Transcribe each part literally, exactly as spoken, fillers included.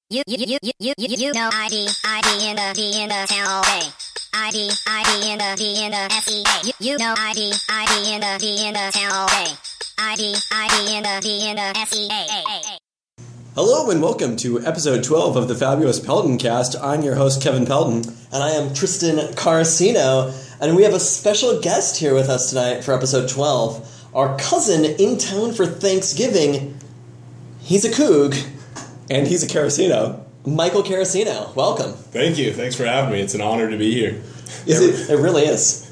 You, you, you, you, you, you, you know I D, I D in the, D in the town all day. I D, I D in the, D in the S E A. You, you know I D, I D in the, D in the town all day. I D, I D in the, D in the S E A. Hello and welcome to episode twelve of the Fabulous Pelton Cast. I'm your host, Kevin Pelton. And I am Tristan Carcino. And we have a special guest here with us tonight for episode twelve. Our cousin in town for Thanksgiving. He's a Coug. And he's a Carcino. Michael Carcino. Welcome. Thank you. Thanks for having me. It's an honor to be here. Is it? It really is.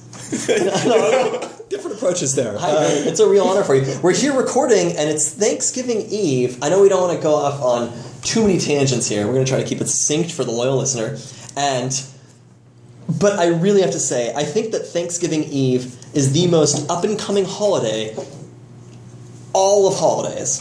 Different approaches there. Hi, uh, it's a real honor for you. We're here recording, and it's Thanksgiving Eve. I know we don't want to go off on too many tangents here. We're going to try to keep it succinct for the loyal listener. And, but I really have to say, I think that Thanksgiving Eve is the most up-and-coming holiday, all of holidays.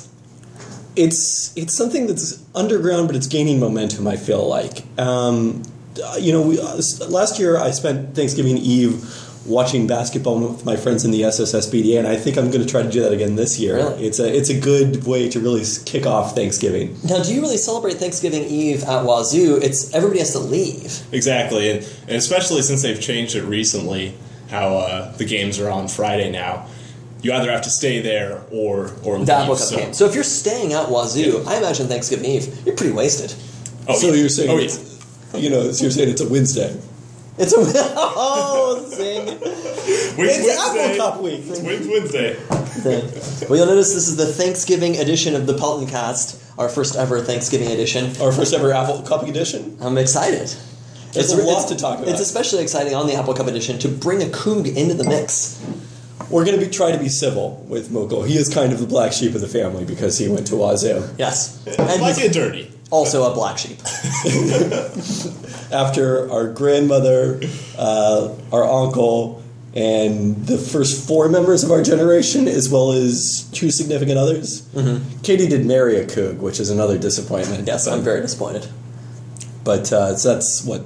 It's it's something that's underground, but it's gaining momentum, I feel like. Um, you know, we, uh, last year I spent Thanksgiving Eve watching basketball with my friends in the S S S B D A, and I think I'm going to try to do that again this year. Really? It's a it's a good way to really kick off Thanksgiving. Now, do you really celebrate Thanksgiving Eve at Wazoo? It's everybody has to leave. Exactly, and, and especially since they've changed it recently, how uh, the games are on Friday now. You either have to stay there or or leave. The Apple Cup so. game. So if you're staying at Wazoo, Yeah. I imagine Thanksgiving Eve, you're pretty wasted. Oh, so yeah. you're saying, oh, it's, you know, so you're saying it's a Wednesday. It's a oh zing. Wins It's Wednesday. Apple Cup week. It's Wins Wednesday. Well, you'll notice this is the Thanksgiving edition of the Pelton Cast, our first ever Thanksgiving edition. Our first ever Apple Cup edition. I'm excited. There's a lot to talk about. It's especially exciting on the Apple Cup edition to bring a Coug into the mix. We're going to be try to be civil with Mokul. He is kind of the black sheep of the family because he went to Wazoo. Yes. And like it dirty. Also a black sheep. After our grandmother, uh, our uncle, and the first four members of our generation, as well as two significant others, mm-hmm. Katie did marry a Coug, which is another disappointment. Yes, I'm very disappointed. But uh, so that's, what,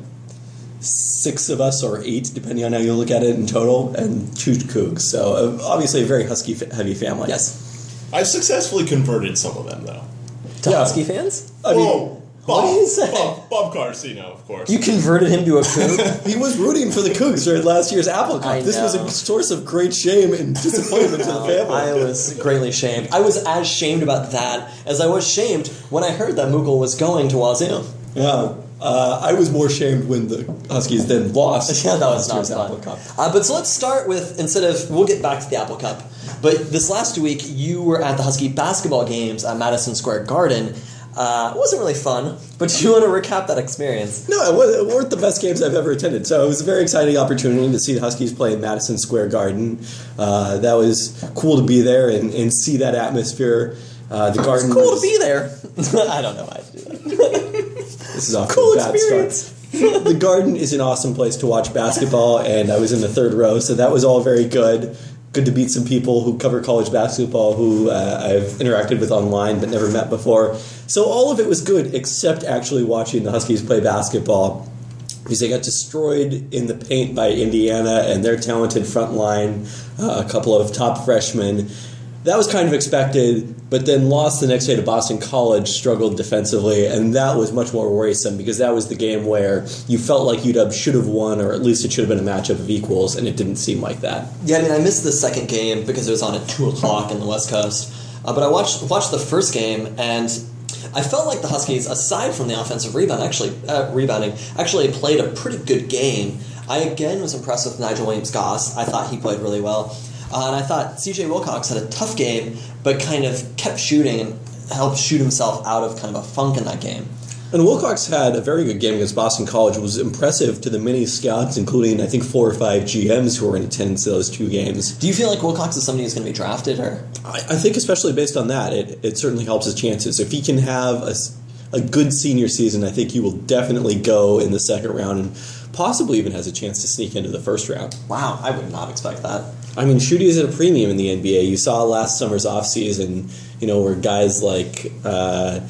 six of us or eight, depending on how you look at it in total, and two Cougs. So uh, obviously a very Husky-heavy family. Yes. I've successfully converted some of them, though. To Yeah. Husky fans? I mean, Whoa! what Bob, do you say? Bob, Bob Carcino, of course. You converted him to a Coug? he was rooting for the Cougs during last year's Apple Cup. I This was know. a source of great shame and disappointment to the family. I was greatly shamed. I was as shamed about that as I was shamed when I heard that Mukul was going to Wazoo. Yeah. Uh, I was more shamed when the Huskies then lost. Yeah, that was last not year's fun. Apple Cup. Uh, but so let's start with, instead of, we'll get back to the Apple Cup, but this last week you were at the Husky basketball games at Madison Square Garden. Uh, it wasn't really fun, but do you want to recap that experience? No, it, was, it weren't the best games I've ever attended. So it was a very exciting opportunity to see the Huskies play in Madison Square Garden. Uh, that was cool to be there and, and see that atmosphere. Uh, the garden It's cool was, to be there. I don't know why I do that. This is off to Cool a bad experience. start. The Garden is an awesome place to watch basketball, and I was in the third row, so that was all very good. Good to meet some people who cover college basketball who uh, I've interacted with online but never met before. So all of it was good, except actually watching the Huskies play basketball, because they got destroyed in the paint by Indiana and their talented front line, uh, a couple of top freshmen. That was kind of expected, but then lost the next day to Boston College, struggled defensively, and that was much more worrisome because that was the game where you felt like U W should have won, or at least it should have been a matchup of equals, and it didn't seem like that. Yeah, I mean, I missed the second game because it was on at two o'clock in the West Coast. Uh, but I watched watched the first game, and I felt like the Huskies, aside from the offensive rebound, actually uh, rebounding, actually played a pretty good game. I again was impressed with Nigel Williams-Goss. I thought he played really well. Uh, and I thought C J Wilcox had a tough game, but kind of kept shooting and helped shoot himself out of kind of a funk in that game. And Wilcox had a very good game against Boston College. It was impressive to the many scouts, including, I think, four or five G Ms who were in attendance to those two games. Do you feel like Wilcox is somebody who's going to be drafted? Or I, I think especially based on that, it, it certainly helps his chances. If he can have a, a good senior season, I think he will definitely go in the second round and possibly even has a chance to sneak into the first round. Wow, I would not expect that. I mean, shooting is at a premium in the N B A. You saw last summer's offseason, you know, where guys like, uh,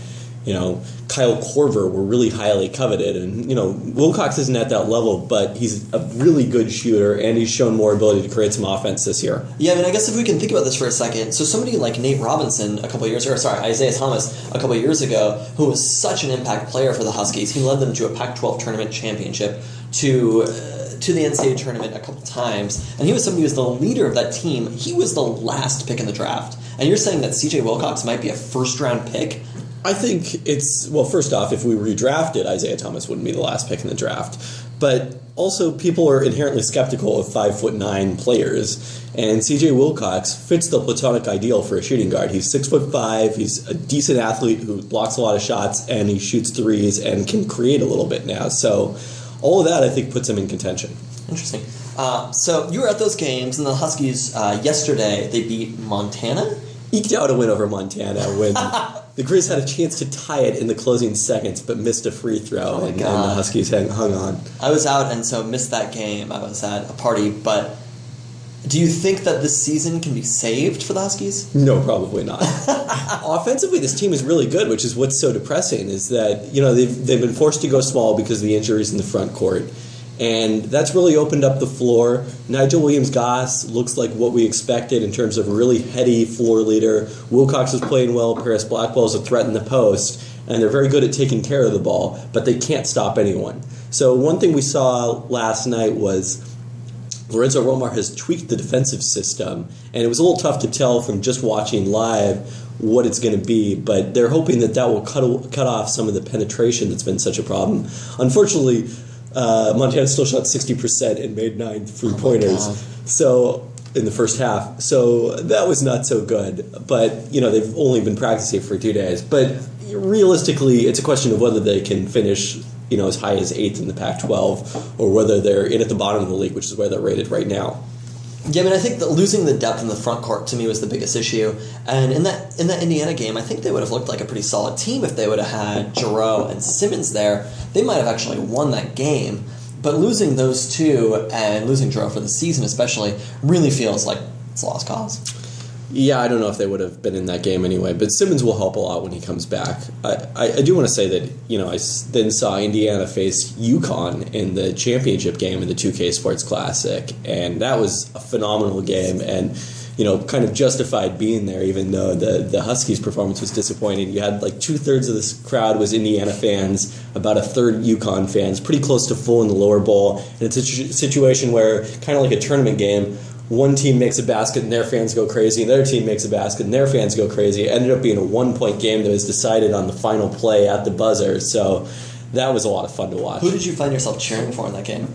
you know, Kyle Korver were really highly coveted. And, you know, Wilcox isn't at that level, but he's a really good shooter, and he's shown more ability to create some offense this year. Yeah, I mean, I guess if we can think about this for a second, so somebody like Nate Robinson a couple of years, or sorry, Isaiah Thomas a couple of years ago, who was such an impact player for the Huskies, he led them to a Pac twelve tournament championship, to uh, to the N C double A tournament a couple times, and he was somebody who was the leader of that team. He was the last pick in the draft, and you're saying that C J Wilcox might be a first-round pick? I think it's, well, first off, if we redrafted, Isaiah Thomas wouldn't be the last pick in the draft. But also, people are inherently skeptical of five foot nine players, and C J Wilcox fits the platonic ideal for a shooting guard. He's six foot five, he's a decent athlete who blocks a lot of shots, and he shoots threes and can create a little bit now. So all of that, I think, puts him in contention. Interesting. Uh, so you were at those games, and the Huskies, uh, yesterday, they beat Montana? Eked out a win over Montana when the Grizz had a chance to tie it in the closing seconds, but missed a free throw, Oh my and, and God. the Huskies hung, hung on. I was out and so missed that game. I was at a party, but do you think that this season can be saved for the Huskies? No, probably not. Offensively, this team is really good, which is what's so depressing, is that, you know, they've, they've been forced to go small because of the injuries in the front court. And that's really opened up the floor. Nigel Williams-Goss looks like what we expected in terms of a really heady floor leader. Wilcox is playing well. Paris Blackwell is a threat in the post. And they're very good at taking care of the ball, but they can't stop anyone. So one thing we saw last night was Lorenzo Romar has tweaked the defensive system. And it was a little tough to tell from just watching live what it's going to be, but they're hoping that that will cut, cut off some of the penetration that's been such a problem. Unfortunately, Uh, Montana still shot sixty percent and made nine three-pointers Oh so in the first half. So that was not so good. But, you know, they've only been practicing for two days. But realistically, it's a question of whether they can finish, you know, as high as eighth in the Pac twelve or whether they're in at the bottom of the league, which is where they're rated right now. Yeah, I mean, I think that losing the depth in the front court to me was the biggest issue. And in that in that Indiana game, I think they would have looked like a pretty solid team if they would have had Giroux and Simmons there. They might have actually won that game. But losing those two and losing Giroux for the season especially really feels like it's a lost cause. Yeah, I don't know if they would have been in that game anyway, but Simmons will help a lot when he comes back. I, I, I do want to say that, you know, I s- then saw Indiana face UConn in the championship game in the two K Sports Classic, and that was a phenomenal game, and, you know, kind of justified being there, even though the, the Huskies' performance was disappointing. You had like two-thirds of this crowd was Indiana fans, about a third UConn fans, pretty close to full in the lower bowl, and it's a situ- situation where, kind of like a tournament game, one team makes a basket and their fans go crazy, and the other team makes a basket and their fans go crazy. It ended up being a one-point game that was decided on the final play at the buzzer, so that was a lot of fun to watch. Who did you find yourself cheering for in that game?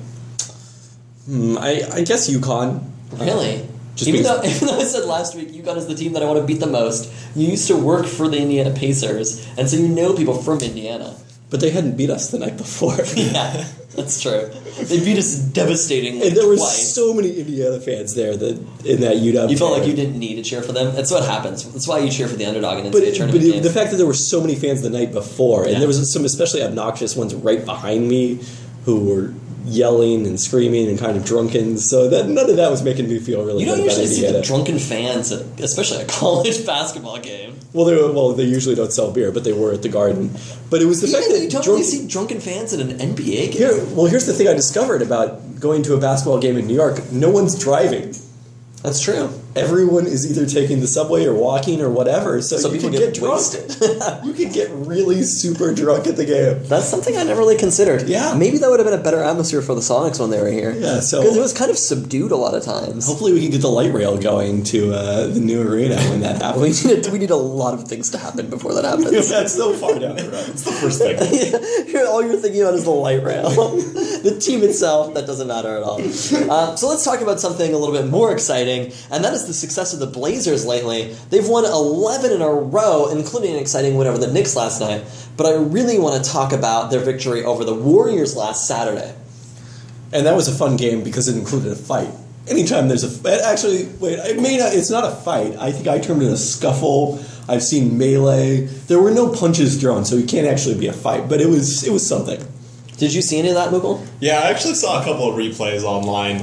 Hmm, I, I guess UConn. Really? Uh, just even, because- though, even though I said last week UConn is the team that I want to beat the most, you used to work for the Indiana Pacers, and so you know people from Indiana. But they hadn't beat us the night before. Yeah, that's true. They beat us devastatingly And there were twice. so many Indiana fans there that in that U W. You felt like you didn't need to cheer for them. That's what happens. That's why you cheer for the underdog in N C But, double A but tournament it- games. the fact that there were so many fans the night before, and Yeah. there was some especially obnoxious ones right behind me who were yelling and screaming and kind of drunken, so that none of that was making me feel really You don't good about usually see the Indiana. drunken fans, at, especially at a college basketball game. Well, they were, well, they usually don't sell beer, but they were at the Garden. But it was the Even fact though that you don't drunk- really see drunken fans at an N B A game. Here, well, here's the thing I discovered about going to a basketball game in New York: no one's driving. That's true. Everyone is either taking the subway or walking or whatever, so, So you people can get get, drunk. You can get really super drunk at the game. That's something I never really considered. Yeah. Maybe that would have been a better atmosphere for the Sonics when they were here. Yeah, so- Because it was kind of subdued a lot of times. Hopefully, we can get the light rail going to uh, the new arena when that We happens. need, a, we need a lot of things to happen before that happens. That's so far down the road. It's the first thing. You're- all you're thinking about is the light rail. The team itself, that doesn't matter at all. Uh, so let's talk about something a little bit more exciting, and that is the success of the Blazers lately. They've won eleven in a row, including an exciting win over the Knicks last night. But I really want to talk about their victory over the Warriors last Saturday. And that was a fun game because it included a fight. Anytime there's a actually wait, it may not. It's not a fight. I think I termed it a scuffle. I've seen melee. There were no punches thrown, so it can't actually be a fight. But it was it was something. Did you see any of that, Mukul? Yeah, I actually saw a couple of replays online.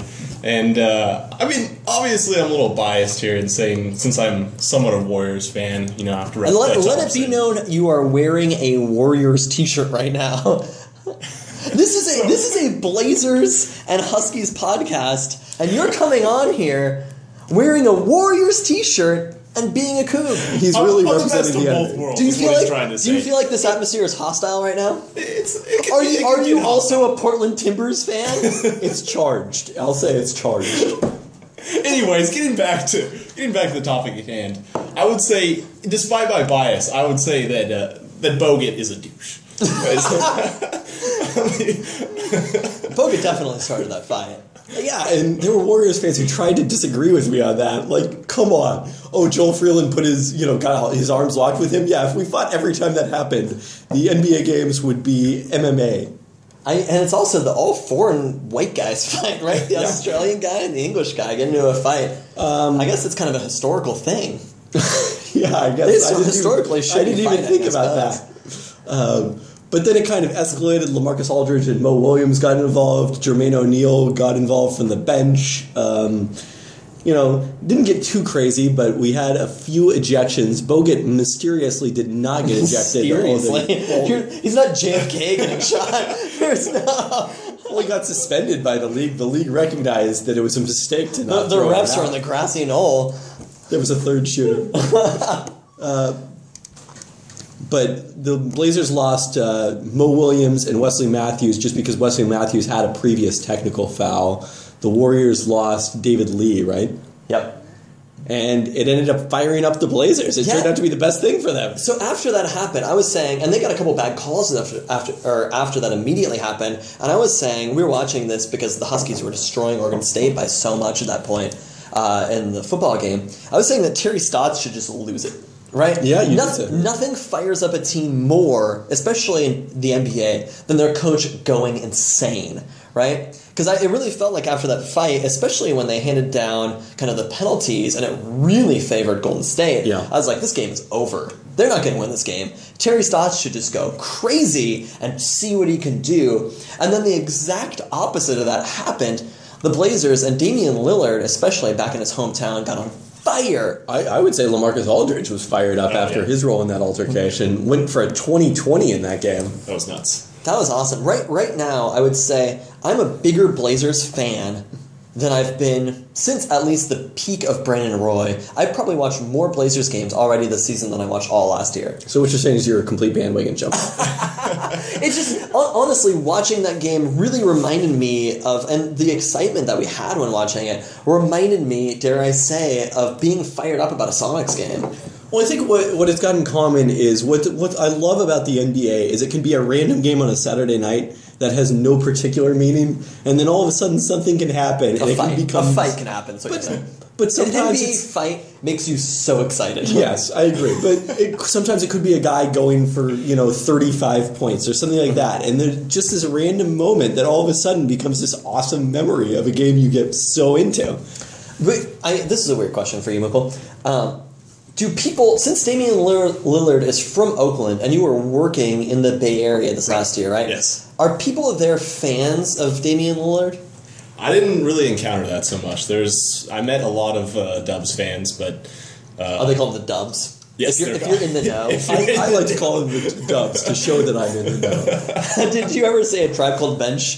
And, uh, I mean, obviously I'm a little biased here in saying, since I'm somewhat a Warriors fan, you know, after... And let, let it be known you are wearing a Warriors t-shirt right now. This is a this is a Blazers and Huskies podcast, and you're coming on here wearing a Warriors t-shirt and being a Cougar. He's I'm, really I'm representing the the best of both end. worlds, Do you is feel what he's like trying to do say. you feel like this atmosphere is hostile right now? It's, it can, Are it you can are get you hostile. also a Portland Timbers fan? It's charged. I'll say it's charged. Anyways, getting back to getting back to the topic at hand, I would say, despite my bias, I would say that uh, that Bogut is a douche. Bogut definitely started that fight. Yeah, and there were Warriors fans who tried to disagree with me on that. Like, come on. Oh, Joel Freeland put his, you know, got his arms locked with him. Yeah, if we fought every time that happened, the N B A games would be M M A. I, and it's also the all foreign white guys fight, right? The Yeah. Australian guy and the English guy get into a fight. Um, I guess it's kind of a historical thing. Yeah, I guess. This I didn't historically even, should I didn't be even fighting think against about dogs. that. Um, but then it kind of escalated. LaMarcus Aldridge and Mo Williams got involved. Jermaine O'Neal got involved from the bench. Um, you know, didn't get too crazy, but we had a few ejections. Bogut mysteriously did not get ejected. Seriously, Well, You're, he's not J F K getting shot. There's no. well, he got suspended by the league. The league recognized that it was a mistake to The, not the throw him refs are out. in the grassy knoll. There was a third shooter. uh, but the Blazers lost uh, Mo Williams and Wesley Matthews just because Wesley Matthews had a previous technical foul. The Warriors lost David Lee, right? Yep. And it ended up firing up the Blazers. It Yeah. turned out to be the best thing for them. So after that happened, I was saying, and they got a couple bad calls after after or after that immediately happened. And I was saying we were watching this because the Huskies were destroying Oregon State by so much at that point uh, in the football game. I was saying that Terry Stotts should just lose it. Right? Yeah, you nothing, did say. nothing fires up a team more, especially in the N B A, than their coach going insane, right? Because it really felt like after that fight, especially when they handed down kind of the penalties, and it really favored Golden State, Yeah. I was like, this game is over. They're not going to win this game. Terry Stotts should just go crazy and see what he can do. And then the exact opposite of that happened. The Blazers and Damian Lillard, especially back in his hometown, got on fire. I, I would say LaMarcus Aldridge was fired up Oh, after yeah. his role in that altercation. Went for a twenty twenty in that game. That was nuts. That was awesome. Right right now, I would say I'm a bigger Blazers fan than I've been since at least the peak of Brandon Roy. I've probably watched more Blazers games already this season than I watched all last year. So what you're saying is you're a complete bandwagon jumper. It's just, hon- honestly, watching that game really reminded me of, and the excitement that we had when watching it reminded me, dare I say, of being fired up about a Sonics game. Well, I think what what it's got in common is what what I love about the N B A is it can be a random game on a Saturday night that has no particular meaning, and then all of a sudden something can happen, and A it fight, can become a fight can happen. So But, you're saying. but An sometimes N B A it's, fight makes you so excited. yes, I agree. But it, sometimes it could be a guy going for you know thirty-five points or something like that, and there's just this random moment that all of a sudden becomes this awesome memory of a game you get so into. But I, this is a weird question for you, Mikkel. Um, do people, since Damian Lillard is from Oakland and you were working in the Bay Area this last year, right? Yes. Are people there fans of Damian Lillard? I didn't really encounter that so much. There's, I met a lot of uh, Dubs fans, but uh, Oh, they call them the Dubs. Yes, if you're, they're if you're in the know. If I, I like to call them the Dubs to show that I'm in the know. Did you ever say a Tribe Called Bench?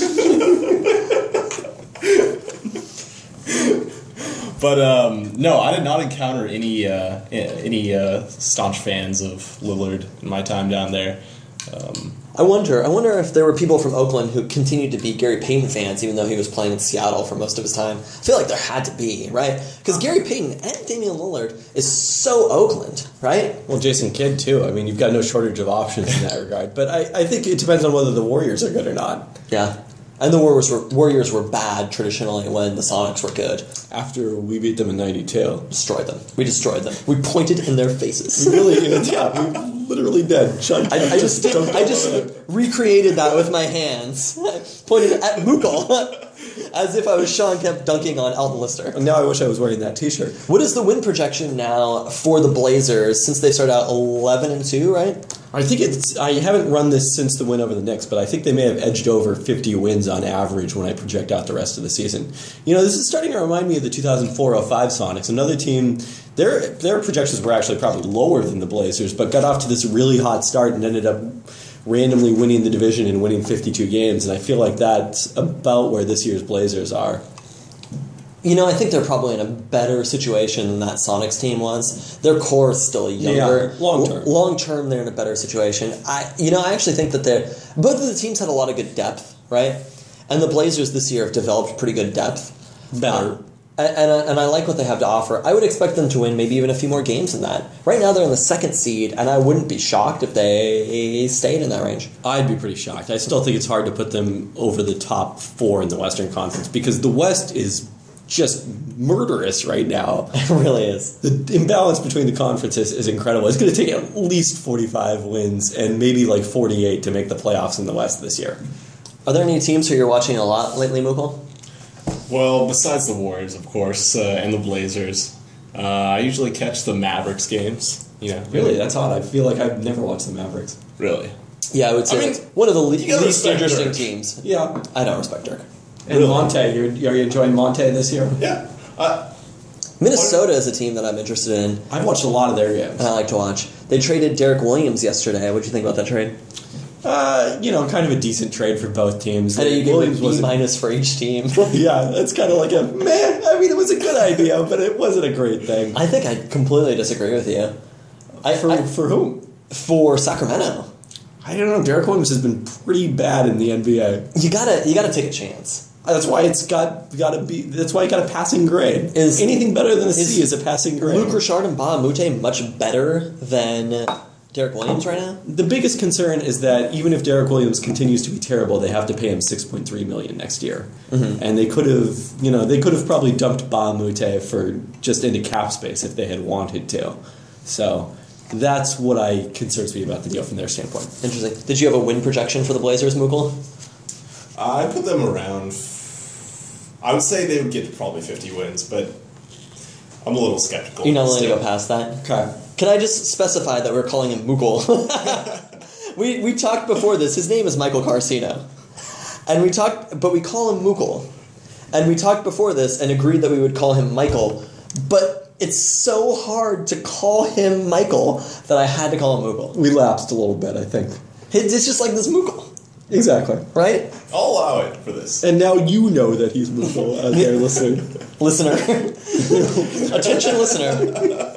But um, no, I did not encounter any uh, any uh, staunch fans of Lillard in my time down there. Um, I wonder. I wonder if there were people from Oakland who continued to be Gary Payton fans, even though he was playing in Seattle for most of his time. I feel like there had to be, right? Because Gary Payton and Damian Lillard is so Oakland, right? Well, Jason Kidd, too. I mean, you've got no shortage of options in that regard. But I, I think it depends on whether the Warriors are good or not. Yeah. And the Warriors were, Warriors were bad traditionally when the Sonics were good. After we beat them in ninety-two. Destroyed them. We destroyed them. We pointed in their faces. We really, yeah, we literally did. Sean I, I Kemp just did, dunked I on just it. recreated that with my hands. Pointed at Mukul as if I was Sean Kemp dunking on Alton Lister. And now I wish I was wearing that T-shirt. What is the win projection now for the Blazers since they started out eleven and two, right? I think it's. I haven't run this since the win over the Knicks, but I think they may have edged over fifty wins on average when I project out the rest of the season. You know, this is starting to remind me of the two thousand four oh five Sonics, another team. Their their projections were actually probably lower than the Blazers, but got off to this really hot start and ended up randomly winning the division and winning fifty-two games. And I feel like that's about where this year's Blazers are. You know, I think they're probably in a better situation than that Sonics team was. Their core is still younger. Yeah, long term. L- long term, they're in a better situation. I, you know, I actually think that they're both of the teams had a lot of good depth, right? And the Blazers this year have developed pretty good depth. Better. Uh, and, and, and I like what they have to offer. I would expect them to win maybe even a few more games than that. Right now, they're in the second seed, and I wouldn't be shocked if they stayed in that range. I'd be pretty shocked. I still think it's hard to put them over the top four in the Western Conference because the West is just murderous right now. It really is. The imbalance between the conferences is incredible. It's going to take at least forty-five wins and maybe like forty-eight to make the playoffs in the West this year. Are there any teams who you're watching a lot lately, Mukul? Well, besides the Warriors, of course, uh, and the Blazers, uh, I usually catch the Mavericks games. You know, Really? That's odd. I feel like I've never watched the Mavericks. Really. Yeah, I would say I mean, it's one of the le- you gotta least respect interesting Dirk. teams. Yeah. I don't respect Dirk. And Really? Monte, you're, are you enjoying Monte this year? Yeah. Uh, Minnesota is a team that I'm interested in, I've watched a lot of their games. and I like to watch. They traded Derek Williams yesterday. What do you think about that trade? Uh, you know, kind of a decent trade for both teams. I know you gave Williams a B wasn't- minus for each team. Yeah, it's kind of like a meh. I mean, it was a good idea, but it wasn't a great thing. I think I completely disagree with you. I, For, I- for whom? for Sacramento, I don't know. Derek Williams has been pretty bad in the N B A. you gotta you gotta take a chance. That's why it's got got to be. That's why it got a passing grade. Is- anything better than a is C is a passing grade. Luke Richard and Ba Mute much better than Derek Williams right now. The biggest concern is that even if Derek Williams continues to be terrible, they have to pay him six point three million next year, Mm-hmm. and they could have, you know, they could have probably dumped Ba Mute for just into cap space if they had wanted to. So that's what I concerns me about the deal from their standpoint. Interesting. Did you have a win projection for the Blazers, Mukul? I put them around. I would say they would get to probably fifty wins, but I'm a little skeptical. You're not willing to still. go past that. Okay. Can I just specify that we're calling him Mukul? we we talked before this. His name is Michael Carcino, and we talked, but we call him Mukul. And we talked before this and agreed that we would call him Michael, but it's so hard to call him Michael that I had to call him Mukul. We lapsed a little bit, I think. It's just like this Mukul, Exactly. right? I'll allow it for this. And now you know that he's Mukul out there listening. Listener. Attention, listener.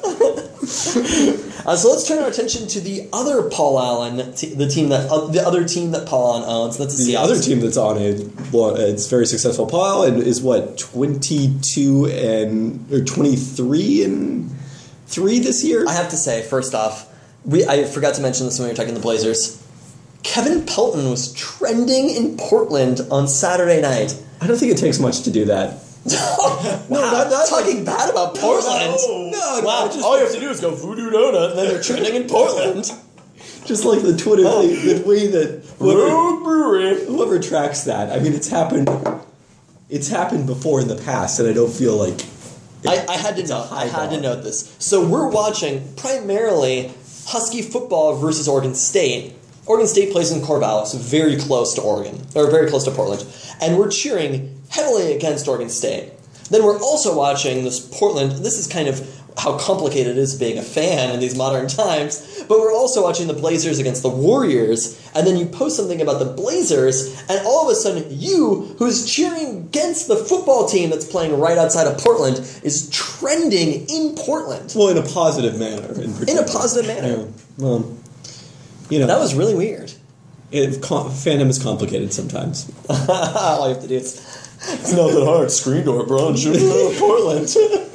Uh, so let's turn our attention to the other Paul Allen, t- the team that uh, the other team that Paul Allen owns. That's the, The Seahawks. other team that's on it, well, it's very successful. Paul Allen is what, twenty-two and or twenty-three and three this year. I have to say, first off, we I forgot to mention this when we were talking the Blazers. Kevin Pelton was trending in Portland on Saturday night. I don't think it takes much to do that. wow, not- not talking bad about Portland. No, no, wow, just- all you have to do is go Voodoo Donut, and then they're trending in Portland. Just like the Twitter thing, the way that whoever, Road Brewery. whoever tracks that. I mean, it's happened. It's happened before in the past, and I don't feel like. I, I had to It's a note. I high had to bar. note this. So we're watching primarily Husky football versus Oregon State. Oregon State plays in Corvallis, very close to Oregon, or very close to Portland, and we're cheering heavily against Oregon State. Then we're also watching this Portland. This is kind of how complicated it is being a fan in these modern times. But we're also watching the Blazers against the Warriors, and then you post something about the Blazers, and all of a sudden you, who's cheering against the football team that's playing right outside of Portland, is trending in Portland. Well, in a positive manner. In, In a particular. positive manner. Yeah. Well, you know, That was really weird. it, com- fandom is complicated sometimes. All you have to do is, it's not that hard. Screen door, bro. Shoot it Portland.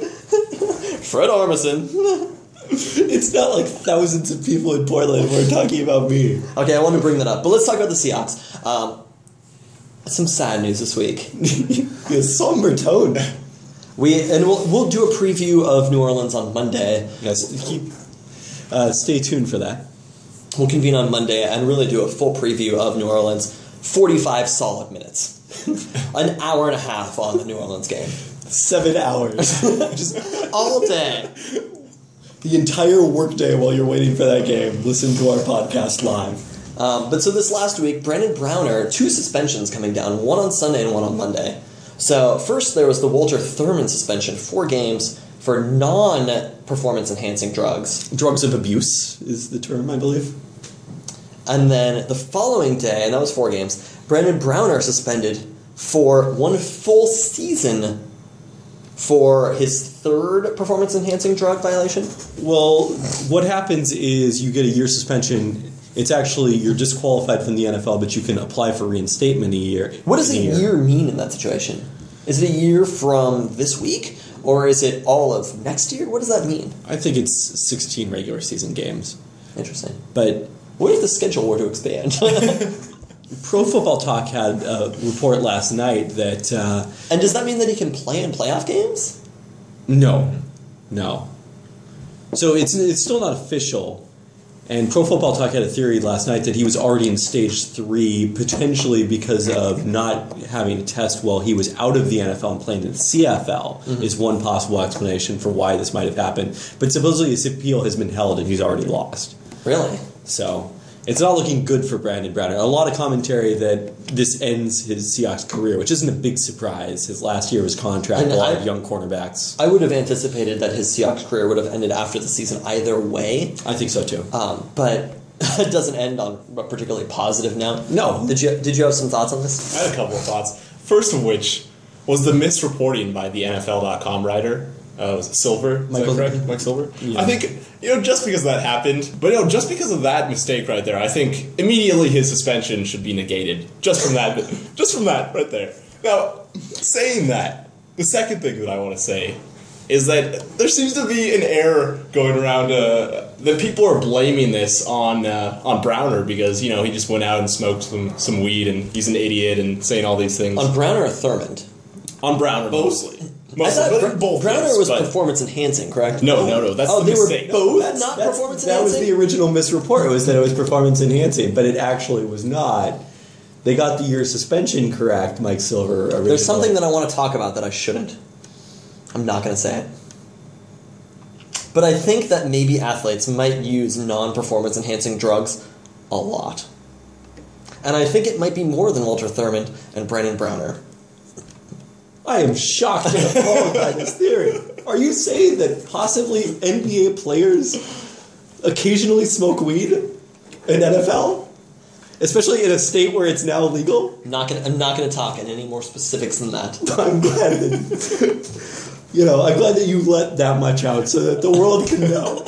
Fred Armisen. It's not like thousands of people in Portland who are talking about me. Okay, I want to bring that up, but let's talk about the Seahawks. Um, some sad news this week. A somber tone. We and we'll we'll do a preview of New Orleans on Monday. Yes, keep, uh, stay tuned for that. We'll convene on Monday and really do a full preview of New Orleans. Forty-five solid minutes, an hour and a half on the New Orleans game, Seven hours. just all day. the entire workday while you're waiting for that game, listen to our podcast live. Um, but so this last week, Brandon Browner, two suspensions coming down, one on Sunday and one on Monday. So first there was the Walter Thurman suspension, four games for non-performance enhancing drugs. Drugs of abuse is the term, I believe. And then the following day, and that was four games, Brandon Browner suspended for one full season for his third performance-enhancing drug violation. Well, what happens is you get a year suspension. It's actually, you're disqualified from the N F L, but you can apply for reinstatement a year. What does a year. year mean in that situation? Is it a year from this week, or is it all of next year? What does that mean? I think it's sixteen regular season games. Interesting. But what if the schedule were to expand? Pro Football Talk had a report last night that... Uh, and does that mean that he can play in playoff games? No. No. So it's it's still not official. And Pro Football Talk had a theory last night that he was already in stage three, potentially because of not having a test while he was out of the N F L and playing in the C F L, mm-hmm. is one possible explanation for why this might have happened. But supposedly his appeal has been held and he's already lost. Really? So it's not looking good for Brandon Browner. A lot of commentary that this ends his Seahawks career, which isn't a big surprise. His last year of his contract, and a lot I, of young cornerbacks. I would have anticipated that his Seahawks career would have ended after the season either way. I think so too. Um, but it doesn't end on a particularly positive note. No. Did you Did you have some thoughts on this? I had a couple of thoughts. First of which was the misreporting by the N F L dot com writer. Uh, was it Silver? Is Michael, that correct? Mike Silver? Yeah. I think, you know, just because that happened, but you know, just because of that mistake right there, I think immediately his suspension should be negated. Just from that, just from that right there. Now, saying that, the second thing that I want to say is that there seems to be an error going around uh, that people are blaming this on uh, on Browner because, you know, he just went out and smoked some, some weed and he's an idiot and saying all these things. On Browner or Thurmond? On Browner, mostly. Mostly, I thought but both Browner things, was but performance enhancing, correct? No, no, no. That's oh, the they mistake. were both That's, not that's, performance that enhancing. was the original misreport. Was that it was performance enhancing, but it actually was not. They got the year suspension correct, Mike Silver. Original. There's something that I want to talk about that I shouldn't. I'm not going to say it. But I think that maybe athletes might use non-performance enhancing drugs a lot. And I think it might be more than Walter Thurmond and Brandon Browner. I am shocked and appalled by this theory. Are you saying that possibly N B A players occasionally smoke weed in N F L? Especially in a state where it's now legal? Not gonna, I'm not going to talk in any more specifics than that. I'm glad that, you know, I'm glad that you let that much out so that the world can know.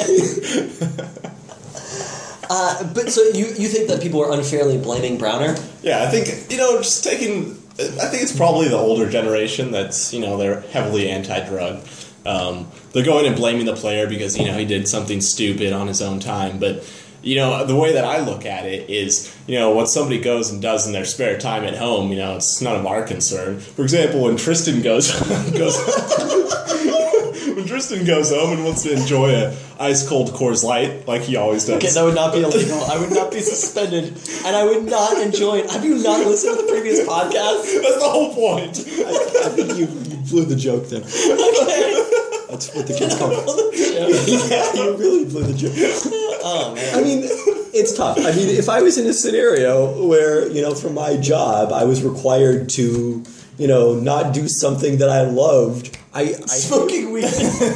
uh, but so you, you think that people are unfairly blaming Browner? Yeah, I think, you know, just taking... I think it's probably the older generation that's, you know, they're heavily anti-drug. Um, they're going and blaming the player because, you know, he did something stupid on his own time. But, you know, the way that I look at it is, you know, what somebody goes and does in their spare time at home, you know, it's none of our concern. For example, when Tristan goes... goes when Tristan goes home and wants to enjoy a ice-cold Coors Light, like he always does. Okay, that would not be illegal. I would not be suspended, and I would not enjoy it. Have you not listened to the previous podcast? That's the whole point. I, I think you, you blew the joke there. Okay. That's what the kids call it. Yeah, you really blew the joke. Oh, man. I mean, it's tough. I mean, if I was in a scenario where, you know, for my job, I was required to, you know, not do something that I loved, I... I Smoking weed.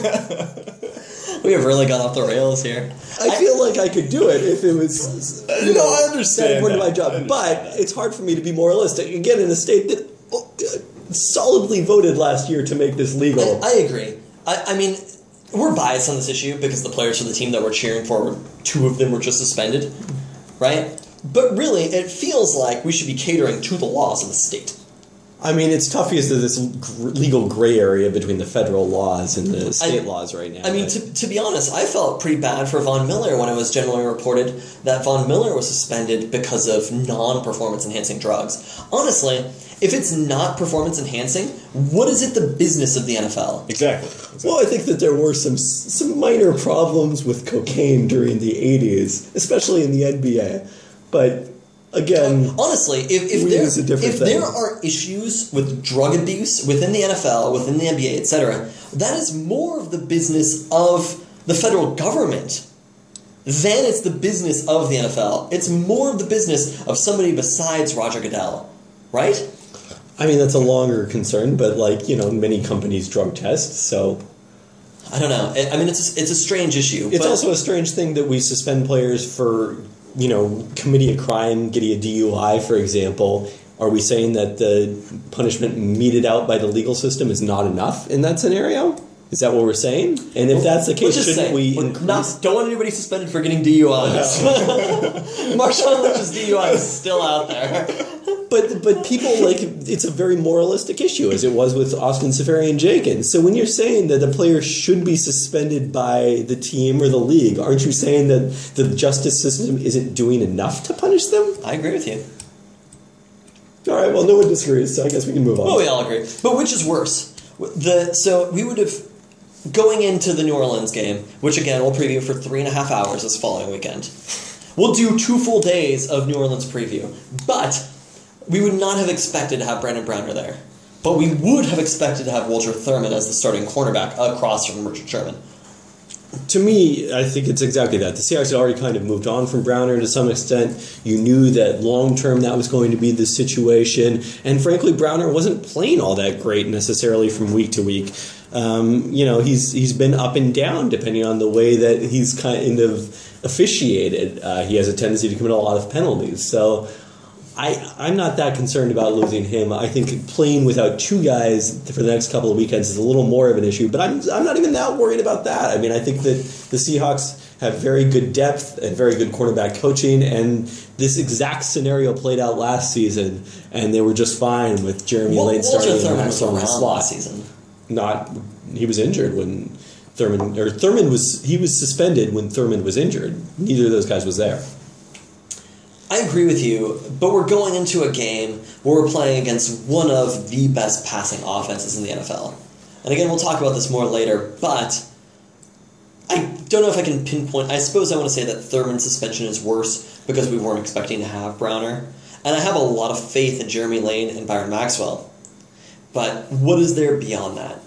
We have really gone off the rails here. I feel like I could do it if it was, you No, know, I understand that important to my that. job. I But understand. it's hard for me to be moralistic. Again, in a state that uh, solidly voted last year to make this legal. I, I agree. I, I mean, we're biased on this issue because the players for the team that we're cheering for, two of them were just suspended, right? But really, it feels like we should be catering to the laws of the state. I mean, it's tough because of this gr- legal gray area between the federal laws and the state I, laws right now. I mean, but- to, to be honest, I felt pretty bad for Von Miller when it was generally reported that Von Miller was suspended because of non-performance enhancing drugs. Honestly, if it's not performance enhancing, what is it the business of the N F L? Exactly. exactly. Well, I think that there were some some minor problems with cocaine during the eighties, especially in the N B A. But again, honestly, if, if, weed there, is a different if thing. there are issues with drug abuse within the N F L, within the N B A, et cetera, that is more of the business of the federal government, then it's the business of the N F L. It's more of the business of somebody besides Roger Goodell, right? I mean, that's a longer concern, but like, you know, many companies drug test, so... I don't know. I mean, it's a, it's a strange issue. It's but also a strange thing that we suspend players for, you know, committing a crime, getting a D U I, for example. Are we saying that the punishment meted out by the legal system is not enough in that scenario? Is that what we're saying? And if well, that's the case, shouldn't say, we increase... Not, don't want anybody suspended for getting D U Is. Marshawn Lynch's D U I is still out there. But but people, like, it's a very moralistic issue, as it was with Austin Seferian-Jenkins. So when you're saying that the player should be suspended by the team or the league, aren't you saying that the justice system isn't doing enough to punish them? I agree with you. All right, well, no one disagrees, so I guess we can move on. Well, we all agree. But which is worse? The So we would have... Going into the New Orleans game, which again we'll preview for three and a half hours this following weekend, we'll do two full days of New Orleans preview. But we would not have expected to have Brandon Browner there. But we would have expected to have Walter Thurman as the starting cornerback across from Richard Sherman. To me, I think it's exactly that. The Seahawks had already kind of moved on from Browner to some extent. You knew that long-term that was going to be the situation. And frankly, Browner wasn't playing all that great necessarily from week to week. Um, you know, he's he's been up and down depending on the way that he's kind of officiated. Uh, he has a tendency to commit a lot of penalties. So I, I'm not that concerned about losing him. I think playing without two guys for the next couple of weekends is a little more of an issue. But I'm I'm not even that worried about that. I mean, I think that the Seahawks have very good depth and very good cornerback coaching, and this exact scenario played out last season, and they were just fine with Jeremy well, Lane starting Walter and Thurman was Maxwell in the around slot. last season. Not he was injured when Thurman or Thurman was he was suspended when Thurman was injured. Neither of those guys was there. I agree with you, but we're going into a game where we're playing against one of the best passing offenses in the N F L. And again, we'll talk about this more later, but I don't know if I can pinpoint. I suppose I want to say that Thurman's suspension is worse because we weren't expecting to have Browner. And I have a lot of faith in Jeremy Lane and Byron Maxwell. But what is there beyond that?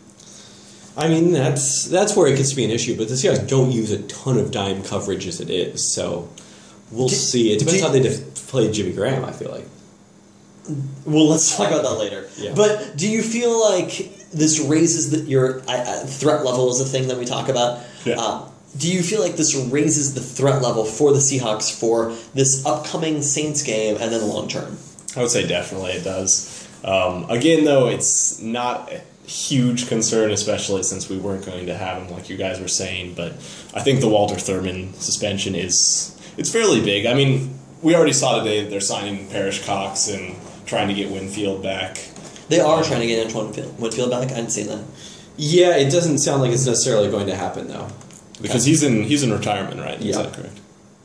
I mean, that's that's where it gets to be an issue, but the Seahawks don't use a ton of dime coverage as it is, so we'll do, see. It depends do, how they def- play Jimmy Graham, I feel like. Well, let's talk about that later. Yeah. But do you feel like this raises the, your uh, threat level is a thing that we talk about? Yeah. Um, do you feel like this raises the threat level for the Seahawks for this upcoming Saints game and then long term? I would say definitely it does. Um, again, though, it's not a huge concern, especially since we weren't going to have him, like you guys were saying. But I think the Walter Thurman suspension is it's fairly big. I mean, we already saw today that they're signing Parrish Cox and trying to get Winfield back. They are trying to get Antoine Winfield, Winfield back. I hadn't seen that. Yeah, it doesn't sound like it's necessarily going to happen, though. Because he's in he's in retirement, right? Yeah. Is that correct?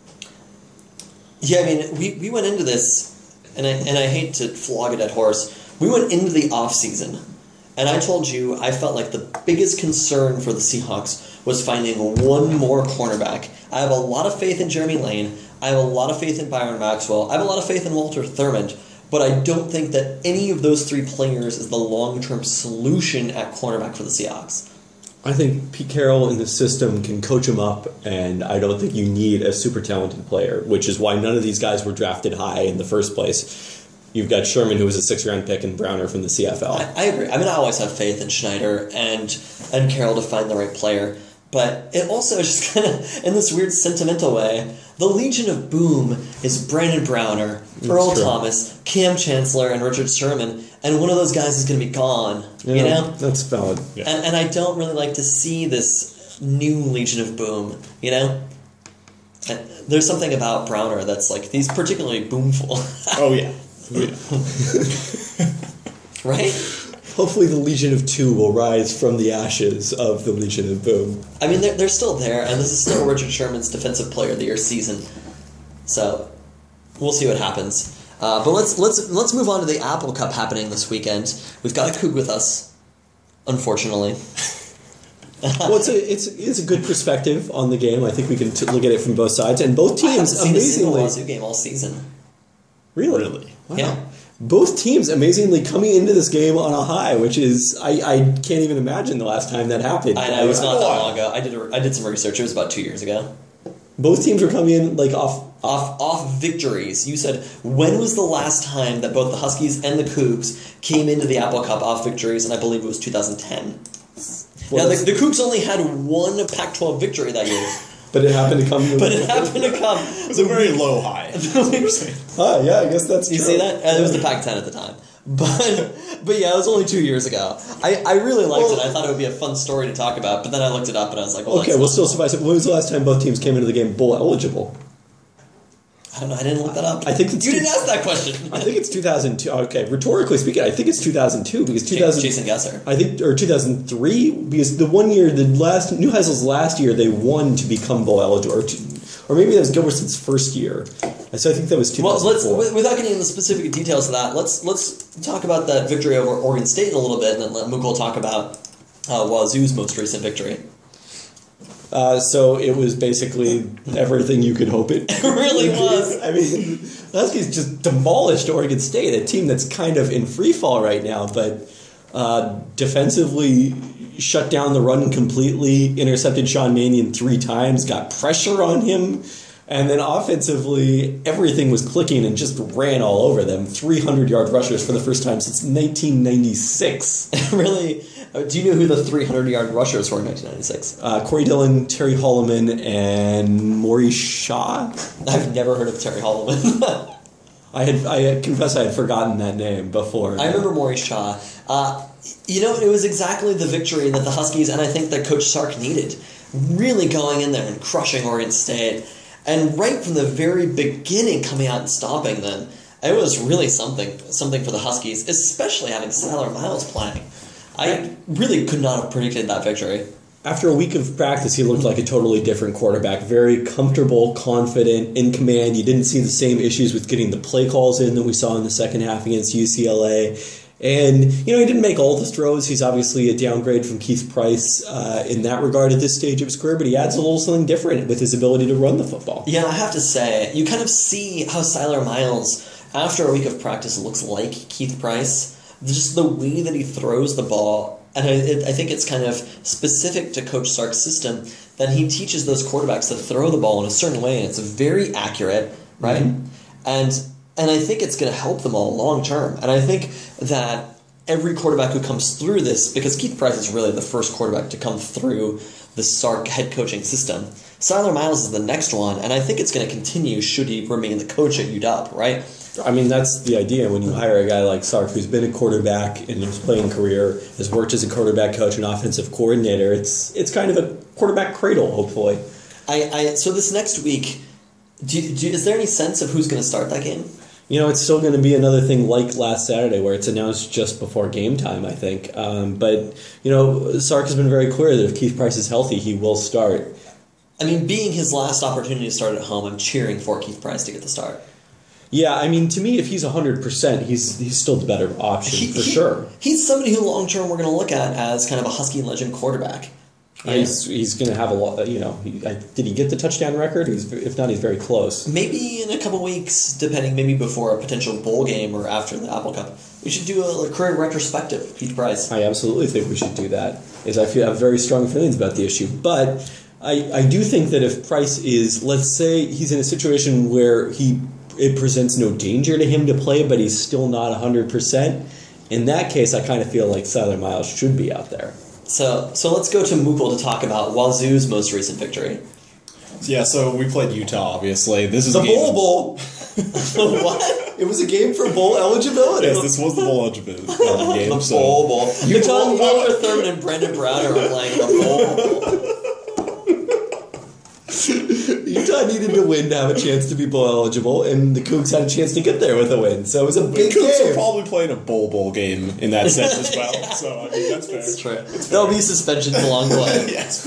Yeah, I mean, we, we went into this, and I, and I hate to flog a dead horse, we went into the offseason, and I told you I felt like the biggest concern for the Seahawks was finding one more cornerback. I have a lot of faith in Jeremy Lane. I have a lot of faith in Byron Maxwell. I have a lot of faith in Walter Thurman, but I don't think that any of those three players is the long-term solution at cornerback for the Seahawks. I think Pete Carroll in the system can coach him up, and I don't think you need a super talented player, which is why none of these guys were drafted high in the first place. You've got Sherman, who was a six-round pick, and Browner from the C F L. I, I agree. I mean, I always have faith in Schneider and and Carroll to find the right player. But it also just kind of, in this weird sentimental way, the Legion of Boom is Brandon Browner, Earl true. Thomas, Cam Chancellor, and Richard Sherman, and one of those guys is going to be gone. Yeah, you know? That's valid. Yeah. And, and I don't really like to see this new Legion of Boom, you know? And there's something about Browner that's like, he's particularly boomful. Oh, yeah. yeah. Right? Hopefully the Legion of Two will rise from the ashes of the Legion of Boom. I mean, they're, they're still there, and this is still Richard Sherman's Defensive Player of the Year season. So, we'll see what happens. Uh, but let's let's let's move on to the Apple Cup happening this weekend. We've got a Coug with us, unfortunately. Well, it's a it's it's a good perspective on the game. I think we can t- look at it from both sides, and both I haven't teams seen a single amazingly. Wazoo game all season. Really? Really. Wow. Yeah. Both teams amazingly coming into this game on a high, which is I, I can't even imagine the last time that happened. I know, it was not that Wow. long ago. I did a, I did some research. It was about two years ago. Both teams were coming in like off. Off off victories. You said, when was the last time that both the Huskies and the Cougs came into the Apple Cup off victories? And I believe it was two thousand ten. Well, now, the, the Cougs only had one Pac twelve victory that year. But it happened to come. But it happened to come. It was a very low high. Ah, yeah, I guess that's You true. see that? Uh, it was the Pac ten at the time. But but yeah, it was only two years ago. I, I really liked Well- it. I thought it would be a fun story to talk about. But then I looked it up and I was like, well, Okay, that's well, not- still suffice it. When was the last time both teams came into the game bowl eligible? I don't know. I didn't look that up. I think it's you two- didn't ask that question. I think it's two thousand two. Okay, rhetorically speaking, I think it's two thousand two because two thousand. Jason Gesser. I think, or two thousand three, because the one year, the last Newcastle's last year, they won to become bowl eligible, or, two, or maybe that was Gilbertson's first year. So I think that was two Well, thousand let's four. wi- without getting into the specific details of that, let's let's talk about that victory over Oregon State in a little bit, and then let Mukul talk about uh, Wazoo's most recent victory. Uh, so it was basically everything you could hope it. It really was. I mean, the Huskies just demolished Oregon State, a team that's kind of in free fall right now, but uh, defensively shut down the run completely, intercepted Sean Mannion three times, got pressure on him, and then offensively everything was clicking and just ran all over them. three hundred yard rushers for the first time since nineteen ninety-six. Really, uh, do you know who the three hundred yard rushers were in nineteen ninety-six? Uh, Corey Dillon, Terry Holloman, and Maurice Shaw. I've never heard of Terry Holloman. I had I confess I had forgotten that name before. I remember Maurice Shaw. Uh, you know, it was exactly the victory that the Huskies and I think that Coach Sark needed. Really going in there and crushing Oregon State. And right from the very beginning, coming out and stopping them, it was really something something for the Huskies, especially having Skylar Miles playing. I really could not have predicted that victory. After a week of practice, he looked like a totally different quarterback. Very comfortable, confident, in command. You didn't see the same issues with getting the play calls in that we saw in the second half against U C L A. And, you know, he didn't make all the throws. He's obviously a downgrade from Keith Price uh, in that regard at this stage of his career, but he adds a little something different with his ability to run the football. Yeah, I have to say, you kind of see how Skylar Miles, after a week of practice, looks like Keith Price. Just the way that he throws the ball, and I, it, I think it's kind of specific to Coach Sark's system, that he teaches those quarterbacks to throw the ball in a certain way, and it's very accurate, right? Mm-hmm. And and I think it's going to help them all long term. And I think that every quarterback who comes through this, because Keith Price is really the first quarterback to come through the Sark head coaching system, Skylar Miles is the next one, and I think it's going to continue should he remain the coach at U W, right? I mean, that's the idea when you hire a guy like Sark, who's been a quarterback in his playing career, has worked as a quarterback coach and offensive coordinator. It's it's kind of a quarterback cradle, hopefully. I, I so this next week, do, do, is there any sense of who's going to start that game? You know, it's still going to be another thing like last Saturday where it's announced just before game time, I think. Um, but, you know, Sark has been very clear that if Keith Price is healthy, he will start. I mean, being his last opportunity to start at home, I'm cheering for Keith Price to get the start. Yeah, I mean, to me, if he's one hundred percent, he's he's still the better option, He- for he- sure. He's somebody who long-term we're going to look at as kind of a Husky legend quarterback. Uh, He's, he's going to have a lot, you know, he, I, did he get the touchdown record? He's, if not, he's very close. Maybe in a couple weeks, depending, maybe before a potential bowl game or after the Apple Cup, we should do a, a career retrospective of Keith Price. I absolutely think we should do that, as I feel, have very strong feelings about the issue. But I, I do think that if Price is, let's say he's in a situation where he it presents no danger to him to play, but he's still not one hundred percent, in that case, I kind of feel like Skylar Miles should be out there. So, so let's go to Mukul to talk about Wazoo's most recent victory. Yeah, so we played Utah, obviously. This is The a game- Bowl Bowl! What? It was a game for bowl eligibility. Yes, this was the bowl eligibility uh, game. The so. Bowl Bowl. Utah, Bowl- Walter Thurman and Brandon Browner are playing the Bowl Bowl. Utah needed to win to have a chance to be bowl eligible, and the Cougs had a chance to get there with a win. So it was a The big Cougs are game. probably playing a bowl bowl game in that sense as well. Yeah. So I mean that's fair. It's true. There'll be suspensions along the way. Yes.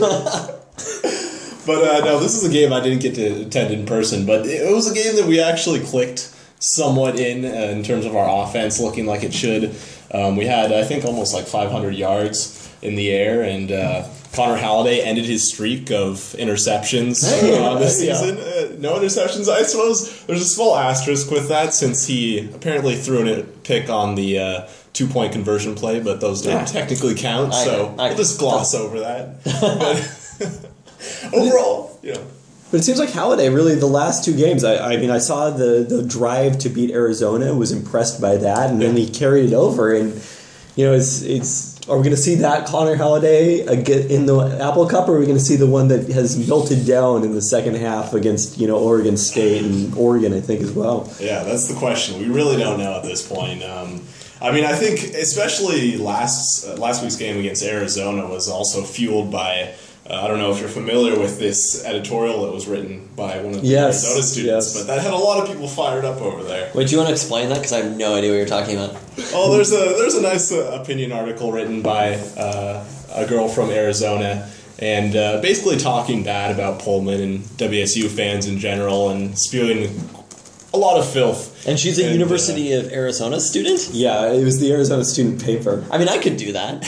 But uh, no, this is a game I didn't get to attend in person, but it was a game that we actually clicked somewhat in uh, in terms of our offense looking like it should. Um, we had, I think, almost like five hundred yards in the air, and uh, Connor Halliday ended his streak of interceptions Hey, uh, this yeah. season. Uh, no interceptions. I suppose there's a small asterisk with that since he apparently threw a pick on the uh, two-point conversion play, but those don't Yeah. technically count, I- so I- we'll just gloss over that. But overall, you know. But it seems like Halliday, really, the last two games, I, I mean, I saw the, the drive to beat Arizona, was impressed by that, and then he carried it over. And, you know, it's, it's are we going to see that Connor Halliday again in the Apple Cup, or are we going to see the one that has melted down in the second half against, you know, Oregon State and Oregon, I think, as well? Yeah, that's the question. We really don't know at this point. Um, I mean, I think especially last uh, last week's game against Arizona was also fueled by, uh, I don't know if you're familiar with this editorial that was written by one of the Yes, Arizona students, yes. but that had a lot of people fired up over there. Wait, do you want to explain that? Because I have no idea what you're talking about. Oh, there's a there's a nice uh, opinion article written by uh, a girl from Arizona, and uh, basically talking bad about Pullman and W S U fans in general, and spewing a lot of filth. And she's a And, University of Arizona student? Yeah, it was the Arizona student paper. I mean, I could do that.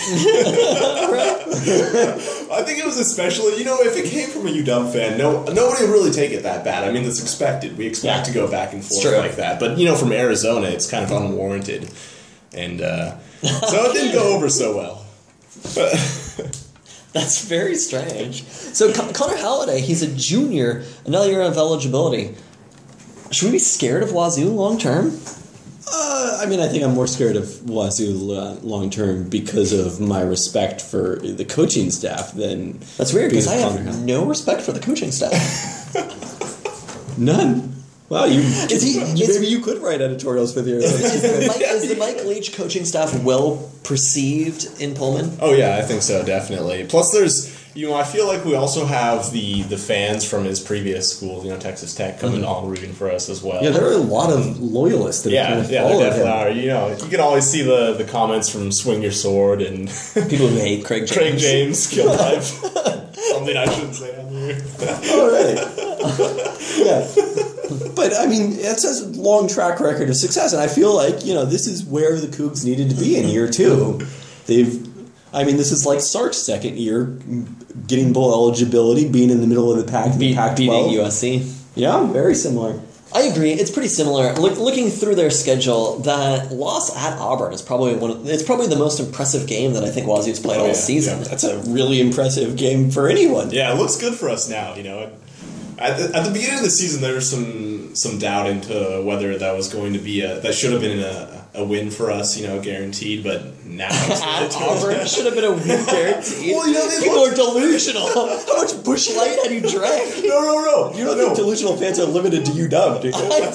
I think it was especially, you know, if it came from a U W fan, no, nobody would really take it that bad. I mean, that's expected. We expect Yeah. to go back and It's forth true. like that. But, you know, from Arizona, it's kind of unwarranted. And uh, so it didn't go over so well. But That's very strange. So Con- Connor Halliday, he's a junior, another year of eligibility. Should we be scared of Wazoo long term? Uh, I mean, I think I'm more scared of Wazoo uh, long term because of my respect for the coaching staff than That's weird because I Connor have Halliday. no respect for the coaching staff. None. Wow, you, Is he- maybe is- you could write editorials for the Is the, Arizona. Mike, is the Mike Leach coaching staff well perceived in Pullman? oh yeah, I think so, definitely. Plus, there's, you know, I feel like we also have the the fans from his previous school, you know, Texas Tech, coming Mm-hmm. on rooting for us as well. Yeah, there are a lot of loyalists that Yeah, kind of yeah, there followed definitely him. are. You know, you can always see the, the comments from Swing Your Sword and People who hate Craig James. Craig James, Kill Life. Something I shouldn't say on here. All right. Yeah. But, I mean, it's a long track record of success, and I feel like, you know, this is where the Cougs needed to be in year two. They've, I mean, this is like Sark's second year, getting bowl eligibility, being in the middle of the pack, Be- Pac beating twelve. U S C. Yeah, very similar. I agree. It's pretty similar. Look, looking through their schedule, that loss at Auburn is probably one. Of, it's probably the most impressive game that I think Wazoo's played Oh, all yeah, season. yeah. That's a really impressive game for anyone. Yeah, it looks good for us now. You know, at the, at the beginning of the season, there was some some doubt into whether that was going to be a that should have been a, a win for us. You know, guaranteed. But now it's At Auburn should have been a win guaranteed. Well, you know, they People look- are delusional. How much Bush Light had you drank? no, no, no. You don't no. think delusional fans are limited to U W, do you? I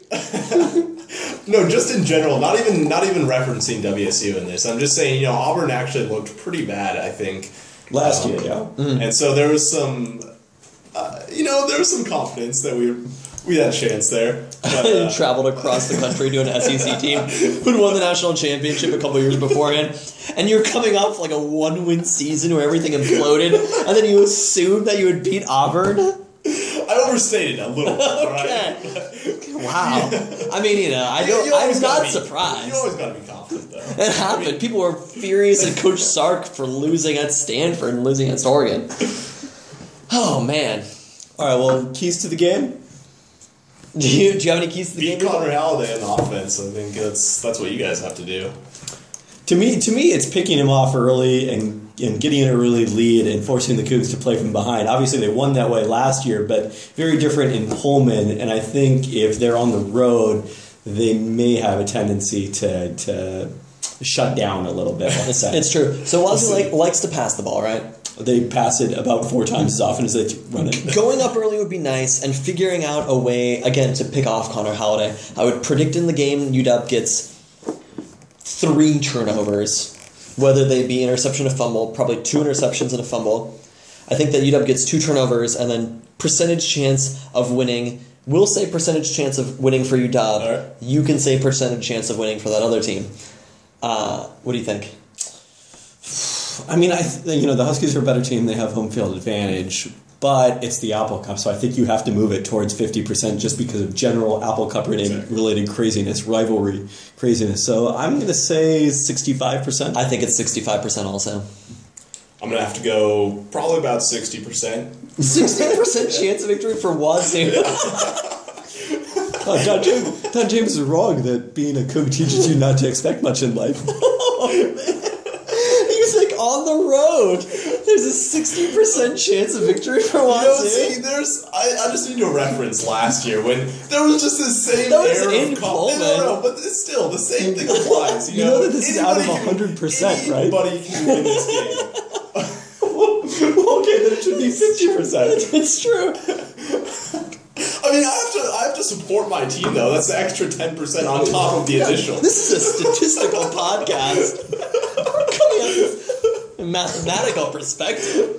think no, just in general, not even not even referencing W S U in this. I'm just saying, you know, Auburn actually looked pretty bad, I think, Last Um, year, yeah. and so there was some, uh, you know, there was some confidence that we we had a chance there. But, uh, Traveled across the country to an S E C team who'd won the national championship a couple years beforehand, and you're coming off like a one-win season where everything imploded, and then you assumed that you would beat Auburn. I overstated a little. All right. Okay. Wow. I mean, you know, I You- don't. you I'm always not gotta be- surprised. You always got to be confident, though. It happened. People were furious at Coach Sark for losing at Stanford and losing against Oregon. Oh man. All right, well, keys to the game? Do you do you have any keys to the Beat game? Connor Halliday in the offense. I think that's that's what you guys have to do. To me, to me, it's picking him off early and, and getting an early lead and forcing the Cougs to play from behind. Obviously, they won that way last year, but very different in Pullman. And I think if they're on the road, they may have a tendency to to shut down a little bit. It's, it's true. So Wazoo like, likes to pass the ball, right? They pass it about four times as often as they run it. Going up early would be nice, and figuring out a way again to pick off Connor Halliday. I would predict in the game U W gets three turnovers, whether they be interception or fumble. Probably two interceptions and a fumble. I think that U W gets two turnovers, and then percentage chance of winning. We'll say percentage chance of winning for U W. All right. You can say percentage chance of winning for that other team. Uh, what do you think? I mean, I th- you know the Huskies are a better team. They have home field advantage, but it's the Apple Cup, so I think you have to move it towards fifty percent just because of general Apple Cup related, related craziness, rivalry craziness. So I'm going to say sixty-five percent. I think it's sixty-five percent also. I'm going to have to go probably about sixty percent. sixty percent chance of victory for Wazoo. Oh, Don, James, Don James is wrong that being a Coug teaches you not to expect much in life. Oh, man. He's like on the road. There's a sixty percent chance of victory for You know, Wazoo. see, there's. I, I just need to reference last year when there was just this same That was air in of com- Coleman. No, no, but it's still the same thing applies. You, You know that this is out of Anybody can- one hundred percent, right? Anybody can win this game. Okay, then it should be fifty percent. It's true. I mean, I have to. I have to support my team, though. That's the extra ten percent on top of the initial. This is a statistical podcast. We're coming at this from a mathematical perspective.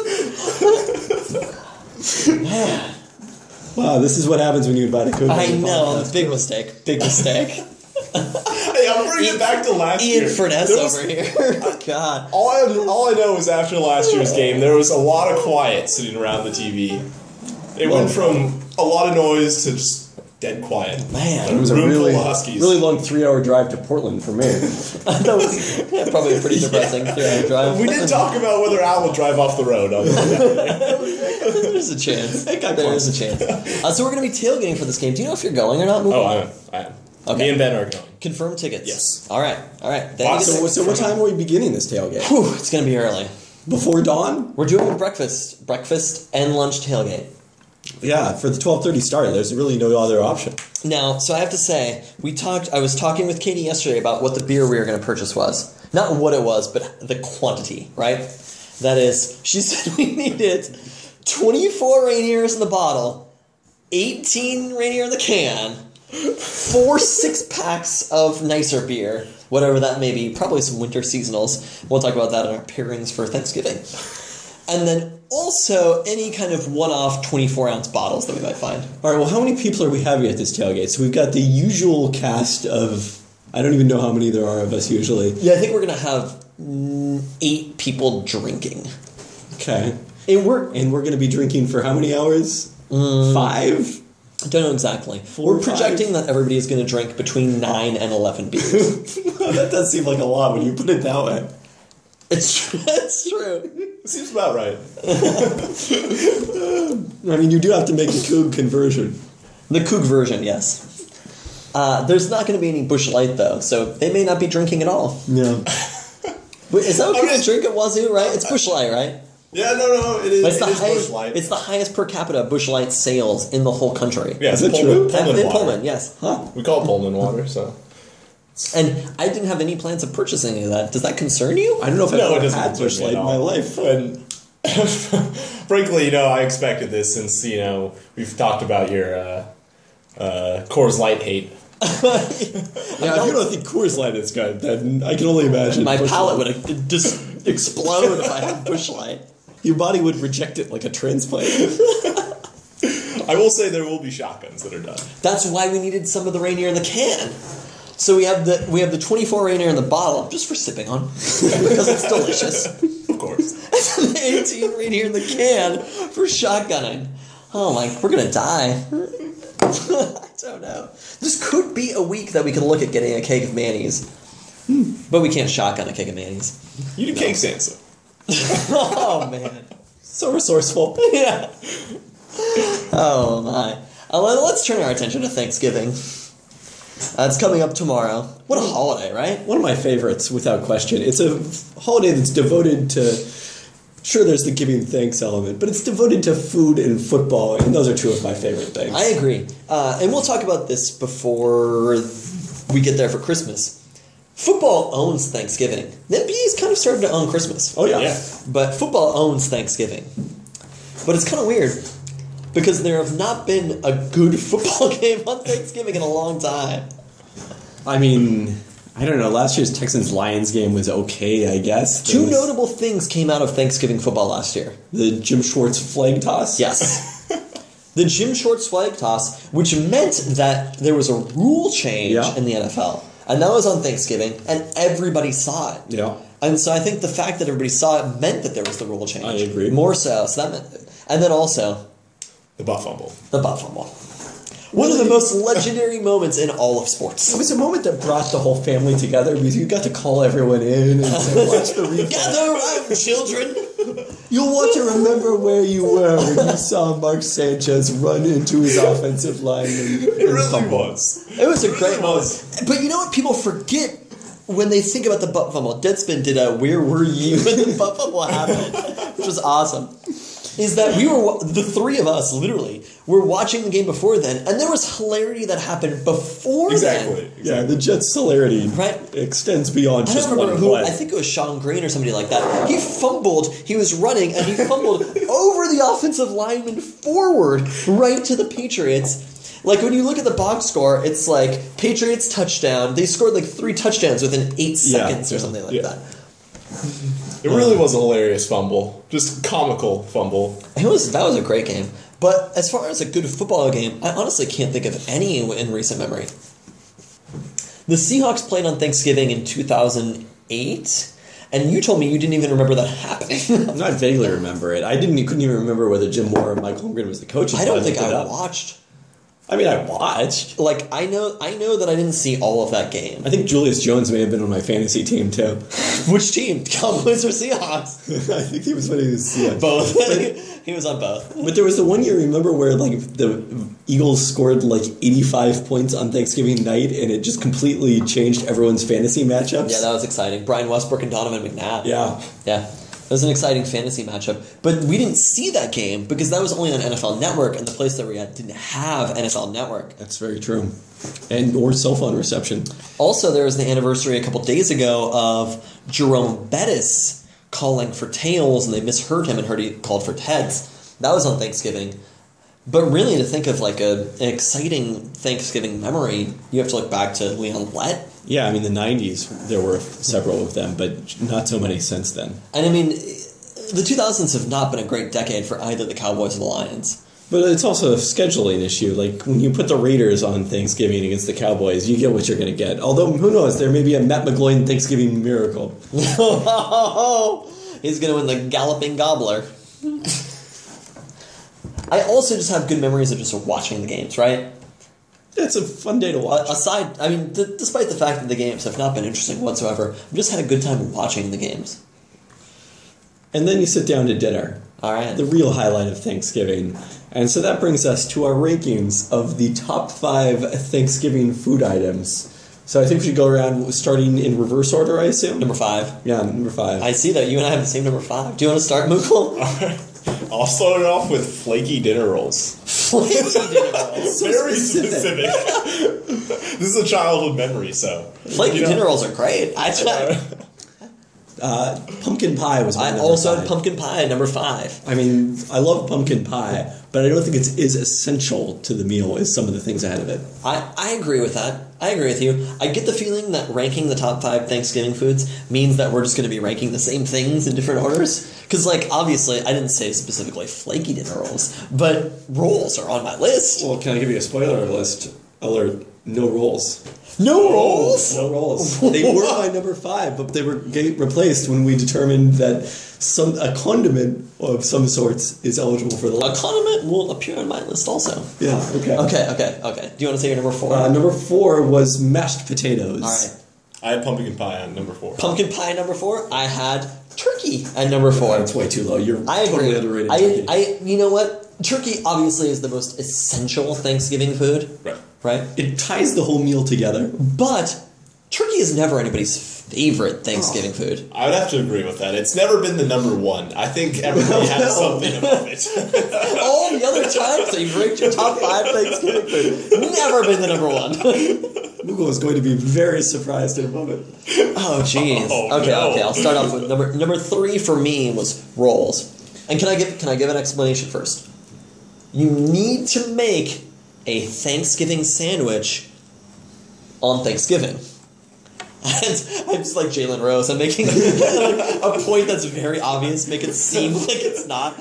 Man. Wow, this is what happens when you invite a Coug. I on the know. podcast. Big mistake. Big mistake. Hey, I'm bringing it back to last Ian year. Furness There was- over here. God. All I, all I know is after last year's game, there was a lot of quiet sitting around the T V. It went from a lot of noise to just dead quiet. Man. It was a Room full really, of Huskies. really long three-hour drive to Portland for me. That was yeah, probably a pretty depressing three-hour drive. We did talk about whether Al will drive off the road. On There's a chance. It got There close. is a chance. Uh, so we're going to be tailgating for this game. Do you know if you're going or not? Mookie? oh, I am. I am. Okay. Me and Ben are going. Confirmed tickets. Yes. All right. All right. Then Wow, you get So, to- so what time are we beginning this tailgate? Whew, it's going to be early. Before dawn? We're doing a breakfast, breakfast and lunch tailgate. Yeah, for the twelve thirty start, there's really no other option. Now, so I have to say, we talked. I was talking with Katie yesterday about what the beer we were going to purchase was. Not what it was, but the quantity. Right? That is, she said we needed twenty-four Rainiers in the bottle, eighteen Rainier in the can, four six packs of nicer beer, whatever that may be. Probably some winter seasonals. We'll talk about that in our pairings for Thanksgiving. And then also any kind of one-off twenty-four ounce bottles that we might find. All right, well, how many people are we having at this tailgate? So we've got the usual cast of, I don't even know how many there are of us usually. Yeah, I think we're going to have mm, eight people drinking. Okay. And we're, And we're going to be drinking for how many hours? Five? I don't know exactly. Four we're or projecting five? that everybody is going to drink between nine and eleven beers. That does seem like a lot when you put it that way. It's true. It's true. Seems about right. I mean, you do have to make the Coug conversion. The Coug version, yes. Uh, there's not going to be any Busch Light, though, so they may not be drinking at all. Yeah. Wait, is that what people Okay. drink at Wazoo, right? It's Busch Light, right? Yeah, no, no, it is. But it's, the it is highest, Busch Light. it's the highest per capita Busch Light sales in the whole country. yeah, Is it's it Pullman, true? Pullman in water. Pullman, yes. Huh. We call it Pullman water, so. And I didn't have any plans of purchasing any of that. Does that concern you? I don't know if I've No, it ever doesn't had concern Busch me Light at in my all. life. And frankly, you know, I expected this since, you know, we've talked about your uh, uh, Coors Light hate. Yeah, if you don't think Coors Light is good, then I can only imagine. My Busch palate Light. would just explode if I had Busch Light. Your body would reject it like a transplant. I will say there will be shotguns that are done. That's why we needed some of the Rainier in the can. So we have the we have the twenty-four Rainier in the bottle, just for sipping on, because it's delicious. Of course. And the eighteen Rainier in the can for shotgunning. Oh my, we're gonna die. I don't know. This could be a week that we can look at getting a keg of mayonnaise. But we can't shotgun a keg of mayonnaise. You do cake Sansa. Oh man. So resourceful. Yeah. Oh my. Uh, let- let's turn our attention to Thanksgiving. Uh, it's coming up tomorrow. What a holiday, right? One of my favorites, without question. It's a f- holiday that's devoted to. Sure, there's the giving thanks element, but it's devoted to food and football, and those are two of my favorite things. I agree. Uh, and we'll talk about this before we get there for Christmas. Football owns Thanksgiving. The N B A's kind of started to own Christmas. Oh, yeah. Yeah. But football owns Thanksgiving. But it's kind of weird because there have not been a good football game on Thanksgiving in a long time. I mean, I don't know. Last year's Texans-Lions game was okay, I guess. There Two was notable things came out of Thanksgiving football last year. The Jim Schwartz flag toss. Yes. The Jim Schwartz flag toss, which meant that there was a rule change Yeah. in the N F L. And that was on Thanksgiving, and everybody saw it. Yeah. And so I think the fact that everybody saw it meant that there was the rule change. I agree. More so. So that meant, and then also The butt fumble. the butt fumble. One of the most legendary moments in all of sports. It was a moment that brought the whole family together because you got to call everyone in and say, watch the replay. Gather around, children. You'll want to remember where you were when you saw Mark Sanchez run into his offensive line. And, It really was. It was a It great really moment. was. But you know what people forget when they think about the butt fumble? Deadspin did a "Where were you when the butt fumble happened?" which was awesome. Is that we were the three of us literally were watching the game before then, and there was hilarity that happened before Exactly. then. Yeah, the Jets' celerity Right. extends beyond I just don't remember one who. play. I think it was Sean Green or somebody like that. He fumbled. He was running, and he fumbled over the offensive lineman forward right to the Patriots. Like when you look at the box score, it's like Patriots touchdown. They scored like three touchdowns within eight Yeah, seconds or yeah, something like yeah. that. It really was a hilarious fumble. Just comical fumble. It was that was a great game. But as far as a good football game, I honestly can't think of any in recent memory. The Seahawks played on Thanksgiving in two thousand eight, and you told me you didn't even remember that happening. I vaguely remember it. I didn't. Couldn't even remember whether Jim Moore or Mike Holmgren was the coach. I don't until think looked it I up. watched. I mean, I watched. Like I know, I know that I didn't see all of that game. I think Julius Jones may have been on my fantasy team too. Which team? Cowboys or Seahawks? I think he was one of his. Yeah. Both. He was on both. But there was the one year, remember, where like the Eagles scored like eighty-five points on Thanksgiving night, and it just completely changed everyone's fantasy matchups. Yeah, that was exciting. Brian Westbrook and Donovan McNabb. Yeah. Yeah. It was an exciting fantasy matchup. But we didn't see that game because that was only on N F L Network, and the place that we had didn't have N F L Network. That's very true. And or cell phone reception. Also, there was the anniversary a couple days ago of Jerome Bettis calling for tails, and they misheard him and heard he called for heads. That was on Thanksgiving. But really, to think of like a, an exciting Thanksgiving memory, you have to look back to Leon Lett. Yeah, I mean, the nineties, there were several of them, but not so many since then. And I mean, the two thousands have not been a great decade for either the Cowboys or the Lions. But it's also a scheduling issue. Like, when you put the Raiders on Thanksgiving against the Cowboys, you get what you're going to get. Although, who knows, there may be a Matt McGloin Thanksgiving miracle. He's going to win the Galloping Gobbler. I also just have good memories of just watching the games, right? It's a fun day to watch. Aside, I mean, d- despite the fact that the games have not been interesting whatsoever, I've just had a good time watching the games. And then you sit down to dinner. All right. The real highlight of Thanksgiving. And so that brings us to our rankings of the top five Thanksgiving food items. So I think we should go around starting in reverse order, I assume? Number five. Yeah, number five. I see that you and I have the same number five. Do you want to start, Mukul? I'll start it off with flaky dinner rolls. Flaky dinner rolls. So Very specific. specific. This is a childhood memory, so. Flaky You know. dinner rolls are great. I tried. Uh, pumpkin pie was my I number also five. had pumpkin pie at number five. I mean, I love pumpkin pie, but I don't think it's as essential to the meal as some of the things ahead of it. I, I agree with that. I agree with you. I get the feeling that ranking the top five Thanksgiving foods means that we're just going to be ranking the same things in different orders. Because, like, obviously, I didn't say specifically flaky dinner rolls, but rolls are on my list. Well, can I give you a spoiler list alert? No rolls. No rolls? No rolls. They were my number five, but they were ga- replaced when we determined that some a condiment of some sorts is eligible for the A list. condiment will appear on my list also. Yeah, okay. Okay, okay, okay. Do you want to say your number four? Uh, number four was mashed potatoes. All right. I had pumpkin pie on number four. Pumpkin pie number four. I had turkey at number four. That's way too low. You're I agree. totally underrated. I, turkey. I, you know what? Turkey obviously is the most essential Thanksgiving food, Right. right? it ties the whole meal together. But turkey is never anybody's favorite Thanksgiving food. I would have to agree with that. It's never been the number one. I think everybody has something above it. All the other times that you've ranked your top five Thanksgiving food, never been the number one. Google is going to be very surprised in a moment. Oh, jeez. Oh, okay, no. okay. I'll start off with number number three for me was rolls. And can I give can I give an explanation first? You need to make a Thanksgiving sandwich on Thanksgiving. And I'm just like Jalen Rose. I'm making like, a point that's very obvious, make it seem like it's not.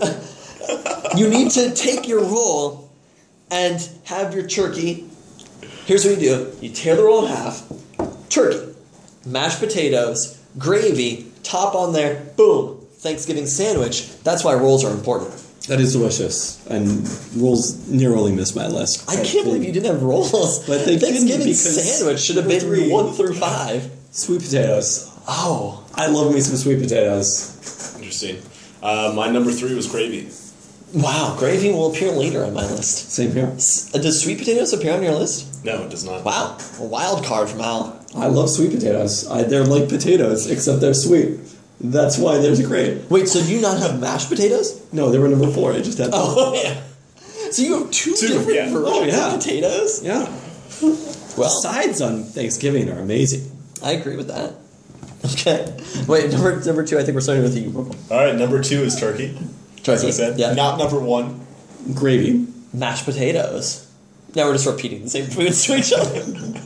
You need to take your roll and have your turkey. Here's what you do. You tear the roll in half. Turkey, mashed potatoes, gravy, top on there, boom, Thanksgiving sandwich. That's why rolls are important. That is delicious, and rolls narrowly missed my list. I can't believe you didn't have rolls. But they didn't Thanksgiving because sandwich should have been three- one through five. Sweet potatoes. Oh, I love me some sweet potatoes. Interesting. Uh, my number three was gravy. wow! Gravy will appear later on my list. Same here. S- uh, Does sweet potatoes appear on your list? No, it does not. Wow, a wild card from Al. I love sweet potatoes. I, they're like potatoes, except they're sweet. That's why they're great. Wait, so do you not have mashed potatoes? No, they were number four. I just had them. Oh yeah. So you have two, Two, different yeah. versions Oh, yeah. of potatoes? Yeah. Well, Sides on Thanksgiving are amazing. I agree with that. Okay. Wait, number number two. I think we're starting with you. All right, number two is turkey. As I said, Yeah. not number one. Gravy. Mashed potatoes. Now we're just repeating the same foods to each other.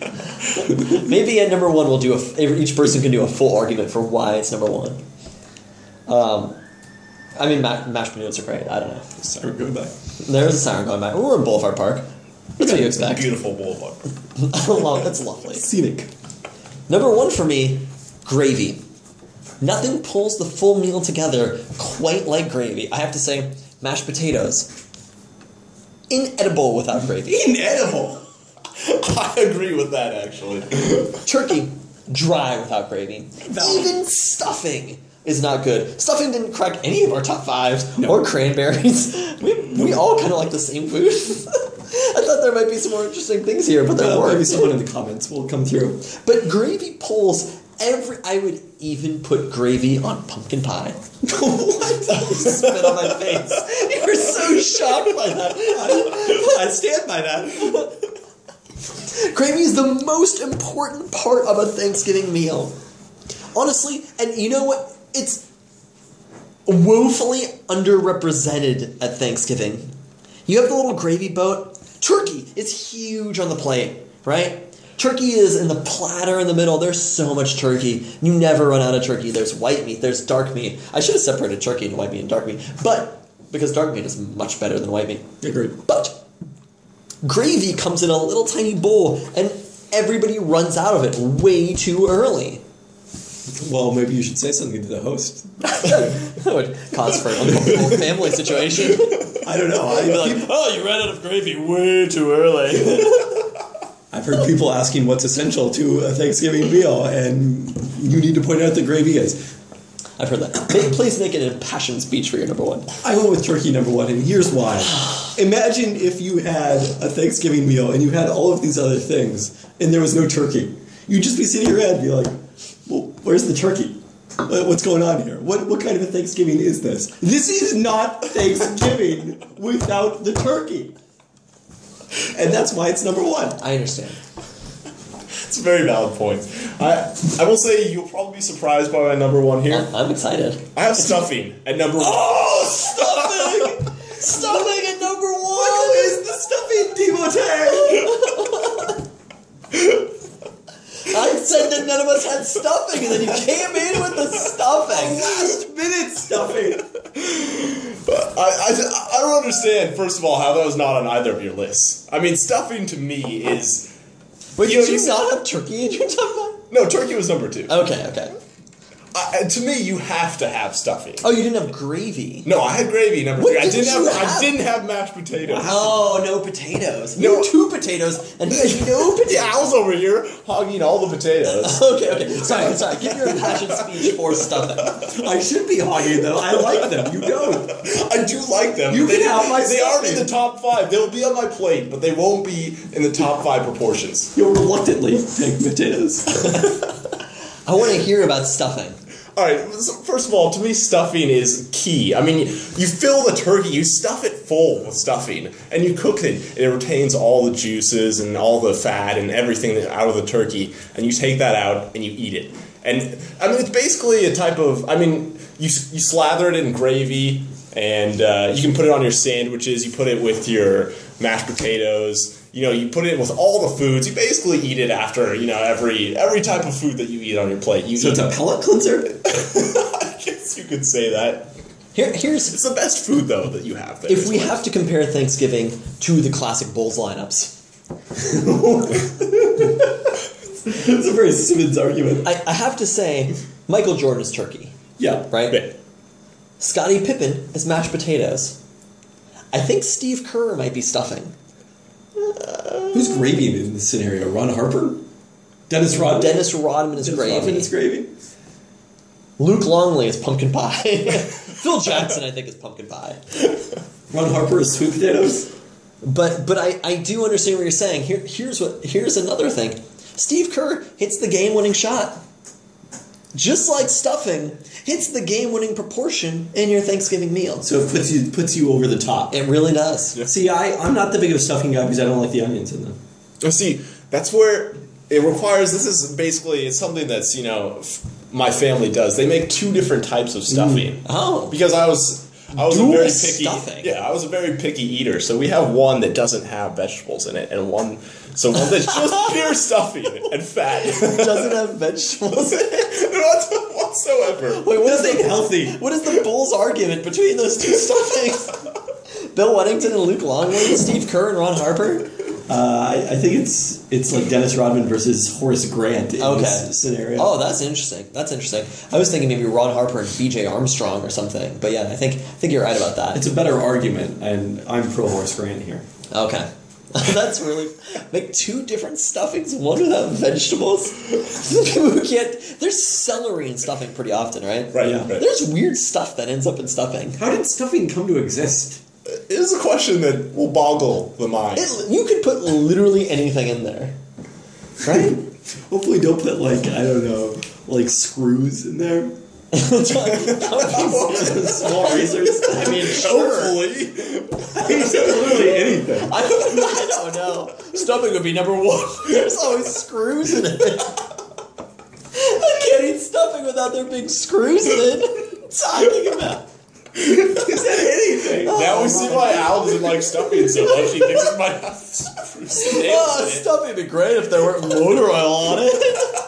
Maybe at number one we'll do a. Each person can do a full argument for why it's number one. Um, I mean, ma- mashed potatoes are great. I don't know. Sorry, go back. There's a siren going by. We're in Boulevard Park. That's what you expect. Beautiful boulevard. Well, that's lovely. Scenic. Number one for me, gravy. Nothing pulls the full meal together quite like gravy. I have to say, mashed potatoes. Inedible without gravy. Inedible. I agree with that, actually. Turkey, dry without gravy. Even stuffing is not good. Stuffing didn't crack any of our top fives. No. Or cranberries. We, we all kind of like the same food. I thought there might be some more interesting things here, but there Well, weren't. maybe someone in the comments will come through. But gravy pulls every... I would even put gravy on pumpkin pie. What? Spit on my face. You were so shocked by that. I stand by that. Gravy is the most important part of a Thanksgiving meal. Honestly, and you know what? It's woefully underrepresented at Thanksgiving. You have the little gravy boat. Turkey is huge on the plate, right? Turkey is in the platter in the middle. There's so much turkey. You never run out of turkey. There's white meat. There's dark meat. I should have separated turkey into white meat and dark meat. But, because dark meat is much better than white meat. Agreed. But, gravy comes in a little tiny bowl, and everybody runs out of it way too early. Well, maybe you should say something to the host. That would cause for an uncomfortable family situation. I don't know. I, You'd be like, oh, you ran out of gravy way too early. I've heard people asking what's essential to a Thanksgiving meal, and you need to point out the gravy is. I've heard that. Make, please make an impassioned speech for your number one. I went with turkey number one, and here's why. Imagine if you had a Thanksgiving meal and you had all of these other things, and there was no turkey. You'd just be sitting around and be like, well, where's the turkey? What's going on here? What what kind of a Thanksgiving is this? This is not Thanksgiving without the turkey. And that's why it's number one. I understand. It's a very valid point. I I will say you'll probably be surprised by my number one here. I'm, I'm excited. I have stuffing at number one. Oh, stuffing! Stuffing at number one! Michael is the stuffing devotee! I said that none of us had stuffing, and then you came in with the stuffing. Last minute stuffing! I, I, I don't understand, first of all, how that was not on either of your lists. I mean, stuffing to me is... Wait, You know, did you you- not have turkey in your top No, turkey was number two. five? Okay, okay. I, to me, you have to have stuffing. Oh, you didn't have gravy. No, I had gravy number What three. I didn't didn't have, you I have? didn't have mashed potatoes. Oh, no potatoes. No. You had two potatoes, and he had no potatoes. Yeah, I was over here hogging all the potatoes. Okay, okay. Sorry, sorry. Give your impassioned speech for stuffing. I should be hogging them. I like them. You don't. I do like them. You They- can have my They aren't in stuffing. the top five. They'll be on my plate, but they won't be in the top five proportions. You'll reluctantly take potatoes. I want to hear about stuffing. All right. So first of all, to me, stuffing is key. I mean, you fill the turkey, you stuff it full with stuffing, and you cook it. And it retains all the juices and all the fat and everything that- out of the turkey, and you take that out and you eat it. And I mean, it's basically a type of. I mean, you you slather it in gravy, and uh, you can put it on your sandwiches. You put it with your mashed potatoes. You know, you put it with all the foods. You basically eat it after, you know, every every type of food that you eat on your plate. You So it's eat a pellet cleanser? I guess you could say that. Here, here's It's the best food, though, that you have there. if we have to compare Thanksgiving to the classic Bulls lineups. It's a very Simmons argument. I, I have to say, Michael Jordan is turkey, Yeah. right? Bit. Scottie Pippen is mashed potatoes. I think Steve Kerr might be stuffing. Who's gravy in this scenario? Ron Harper? Dennis Rodman? Dennis Rodman is Dennis gravy. Rodman is gravy? Luke Longley is pumpkin pie. Phil Jackson, I think, is pumpkin pie. Ron Harper is sweet potatoes? But but I, I do understand what you're saying. Here here's what here's another thing. Steve Kerr hits the game-winning shot. Just like stuffing hits the game-winning proportion in your Thanksgiving meal. So it puts you puts you over the top. It really does. See, I, I'm not that big of a stuffing guy because I don't like the onions in them. Oh, see, that's where it requires. This is basically it's something that's you know f- my family does. They make two different types of stuffing. Mm. Oh, because I was I was Dual a very picky stuffing. yeah I was a very picky eater. So we have one that doesn't have vegetables in it, and one so one that's just pure stuffing and fat. doesn't have vegetables in it. Not whatsoever. Wait, what is This ain't the healthy. what is the Bulls' argument between those two stuffings? Bill Weddington and Luke Longley, Steve Kerr and Ron Harper. Uh, I, I think it's it's like Dennis Rodman versus Horace Grant in Okay. this scenario. Oh, that's interesting. That's interesting. I was thinking maybe Ron Harper and B J Armstrong or something. But yeah, I think I think you're right about that. It's a better argument, and I'm pro Horace Grant here. Okay. That's really... Make two different stuffings, one without vegetables. People who can't... There's celery in stuffing pretty often, right? Right. Yeah. right. There's weird stuff that ends up in stuffing. How did stuffing come to exist? It is a question that will boggle the mind. It, you could put literally anything in there. Right? Hopefully don't put, like, I don't know, like screws in there. Small razors. I mean, sure. Hopefully. Literally anything. I don't, I don't know. Stuffing would be number one. There's always screws in it. I can't eat stuffing without there being screws in it. What are you talking about? Is that anything? Now we see why Al doesn't like stuffing so much. He thinks it might have snakes Oh, in it. stuffing would be great if there weren't motor oil on it.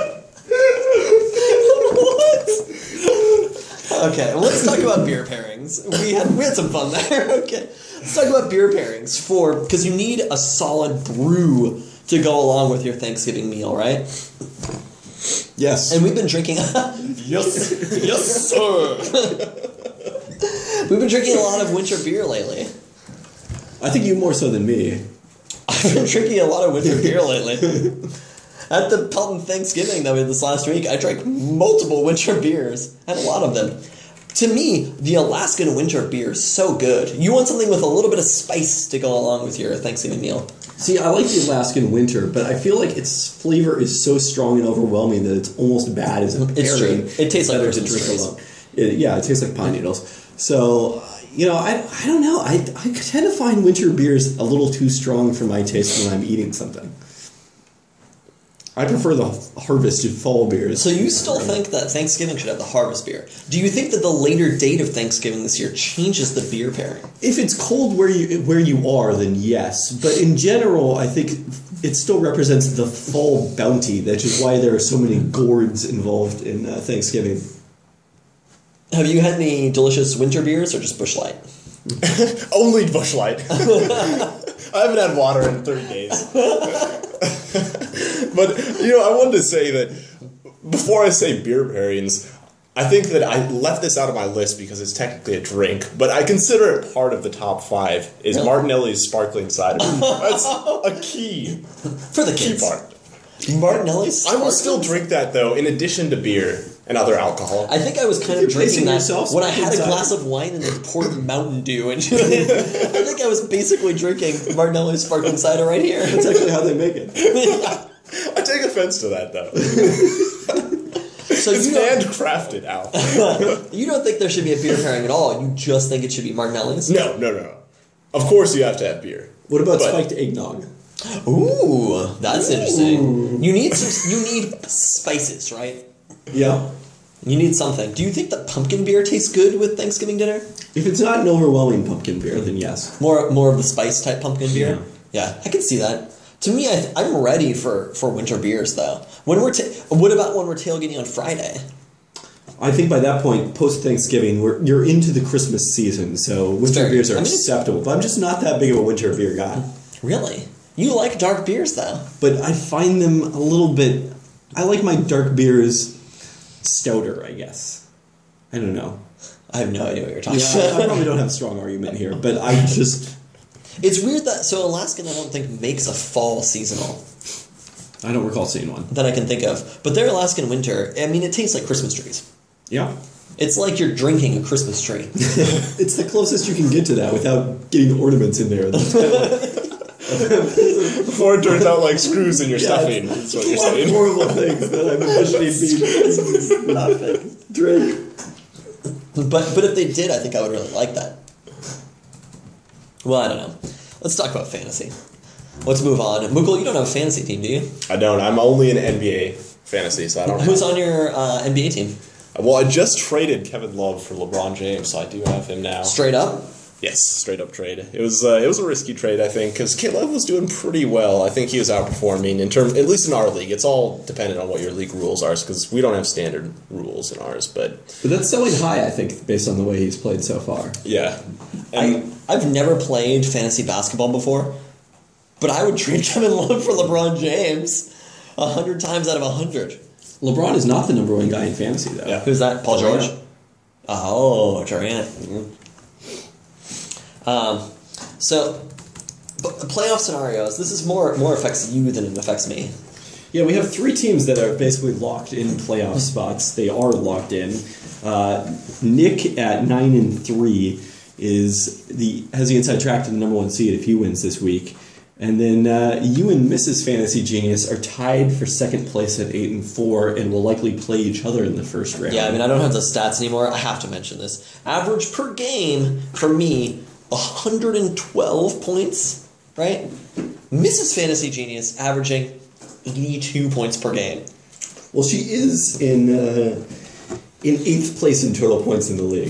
What? Okay, let's talk about beer pairings. We had we had some fun there. Okay, let's talk about beer pairings for because you need a solid brew to go along with your Thanksgiving meal, right? Yes. And we've been drinking. yes. Yes, sir. We've been drinking a lot of winter beer lately. I think you more so than me. I've been drinking a lot of winter beer lately. At the Pelton Thanksgiving that we had this last week, I drank multiple winter beers. I had a lot of them. To me, the Alaskan winter beer is so good. You want something with a little bit of spice to go along with your Thanksgiving meal. See, I like the Alaskan winter, but I feel like its flavor is so strong and overwhelming that it's almost bad as a pairing. It's true. It tastes like better to Christmas drink trees. alone. It, yeah, it tastes like pine needles. So, uh, you know, I, I don't know. I, I tend to find winter beers a little too strong for my taste when I'm eating something. I prefer the harvested fall beers. So you still think that Thanksgiving should have the harvest beer. Do you think that the later date of Thanksgiving this year changes the beer pairing? If it's cold where you where you are, then yes. But in general, I think it still represents the fall bounty, which is why there are so many gourds involved in uh, Thanksgiving. Have you had any delicious winter beers or just Busch Light? Only Busch Light. I haven't had water in thirty days. But, you know, I wanted to say that before I say beer pairings, I think that I left this out of my list because it's technically a drink, but I consider it part of the top five, is Really? Martinelli's sparkling cider. That's a key, For the key kids. part. Martinelli's I will still Sparkling? drink that, though, in addition to beer and other alcohol. I think I was kind You're of drinking placing that yourself when I had a inside. glass of wine and they poured Mountain Dew into it. I think I was basically drinking Martinelli's sparkling cider right here. That's actually how they make it. I take offense to that, though. So It's you don't, handcrafted, Al. you don't think there should be a beer pairing at all. You just think it should be Martinelli's? No, no, no. Of course you have to have beer. What about But- spiked eggnog? Ooh, that's interesting. You need some. You need spices, right? Yeah. You need something. Do you think that pumpkin beer tastes good with Thanksgiving dinner? If it's not an overwhelming pumpkin beer, then yes. More, more of the spice type pumpkin beer. Yeah. Yeah, I can see that. To me, I th- I'm ready for, for winter beers though. When we're ta- what about when we're tailgating on Friday? I think by that point, post Thanksgiving, we're you're into the Christmas season, so winter fair. beers are I mean, it's- acceptable. But I'm just not that big of a winter beer guy. Really? You like dark beers though? But I find them a little bit. I like my dark beers stouter, I guess. I don't know. I have no idea what you're talking Yeah, about. I probably don't have a strong argument here, but I just It's weird that so Alaskan I don't think makes a fall seasonal I don't recall seeing one. that I can think of. But their Alaskan winter, I mean, it tastes like Christmas trees. Yeah. It's like you're drinking a Christmas tree. It's the closest you can get to that without getting ornaments in there. That's kind of Before it turns out like screws in your Yeah, stuffing. it's That's what a you're lot of saying. horrible things that I'm envisioning being nothing. Drink. But but if they did, I think I would really like that. Well, I don't know. Let's talk about fantasy. Let's move on. Mukul, you don't have a fantasy team, do you? I don't. I'm only in N B A fantasy, so I don't. Who's have, on your uh, N B A team? Well, I just traded Kevin Love for LeBron James, so I do have him now. Straight up? Yes, straight up trade. It was uh, it was a risky trade, I think, because Love was doing pretty well. I think he was outperforming in term, at least in our league. It's all dependent on what your league rules are, because we don't have standard rules in ours. But But that's selling high, I think, based on the way he's played so far. yeah, I, and I've never played fantasy basketball before, but I would trade Kevin Love for LeBron James a hundred times out of a hundred. LeBron is not the number one guy in fantasy, though. Yeah. Who's that? Paul Durant. George? Oh, Durant. Um, so, but the playoff scenarios, this is more more affects you than it affects me. Yeah, we have three teams that are basically locked in playoff spots. They are locked in. Uh, Nick at nine and three is the has the inside track to the number one seed if he wins this week. And then uh, you and Missus Fantasy Genius are tied for second place at eight and four, and will likely play each other in the first round. Yeah, I mean, I don't have the stats anymore. I have to mention this. Average per game for me, one hundred twelve points, right? Missus Fantasy Genius averaging eighty-two points per game. Well, she is in uh, in eighth place in total points in the league.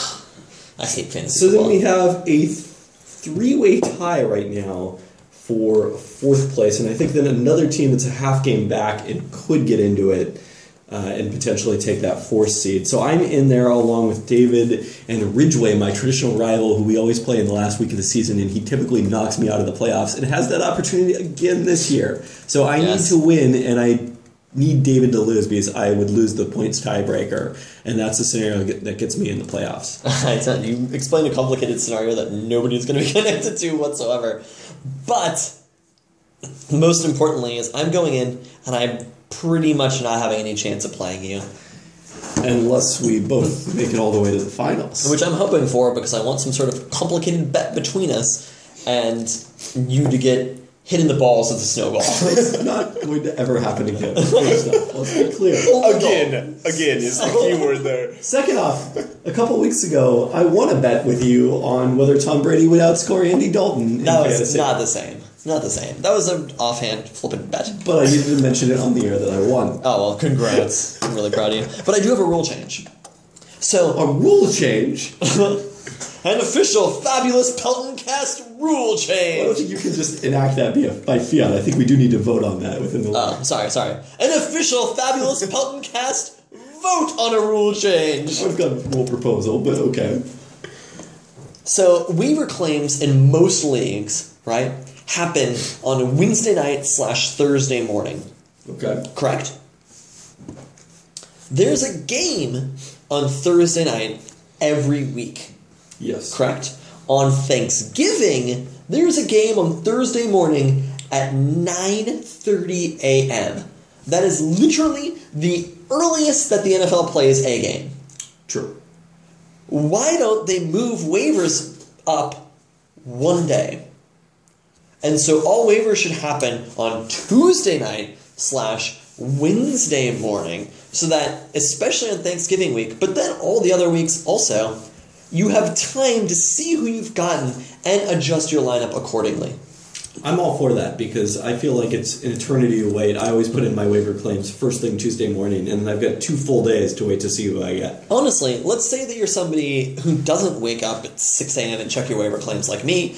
I hate fantasy So then football. we have a three-way tie right now for fourth place, and I think then another team that's a half game back and could get into it uh, and potentially take that fourth seed. So I'm in there along with David and Ridgeway, my traditional rival, who we always play in the last week of the season, and he typically knocks me out of the playoffs and has that opportunity again this year. So I Yes. need to win, and I need David to lose because I would lose the points tiebreaker, and that's the scenario that gets me in the playoffs. I tell you, you explained a complicated scenario that nobody's going to be connected to whatsoever. But most importantly is I'm going in and I'm pretty much not having any chance of playing you, Unless we both make it all the way to the finals. which I'm hoping for because I want some sort of complicated bet between us and you to get hit in the balls with a snowball. It's not going to ever happen again. First off, let's be clear. again, again is the key word there. Second off, a couple weeks ago, I won a bet with you on whether Tom Brady would outscore Andy Dalton in That was fantasy. not the same. Not the same. That was an offhand flippant bet. But I needed to mention it on the air that I won. Oh, well, congrats. I'm really proud of you. But I do have a rule change. So, A rule change? an official Fabulous Pelton Cast rule I don't change. think you can just enact that via, by fiat. I think we do need to vote on that within the Oh, sorry, sorry. An official Fabulous Pelton Cast vote on a rule change. I've got a rule proposal, but okay. So, waiver claims in most leagues, right, happen on Wednesday night slash Thursday morning. Okay. Correct? There's a game on Thursday night every week. Yes. Correct? On Thanksgiving, there's a game on Thursday morning at nine thirty a.m. That is literally the earliest that the N F L plays a game. True. Why don't they move waivers up one day? And so all waivers should happen on Tuesday night slash Wednesday morning, so that, especially on Thanksgiving week, but then all the other weeks also, you have time to see who you've gotten and adjust your lineup accordingly. I'm all for that because I feel like it's an eternity to wait. I always put in my waiver claims first thing Tuesday morning, and I've got two full days to wait to see who I get. Honestly, let's say that you're somebody who doesn't wake up at six a.m. and check your waiver claims like me.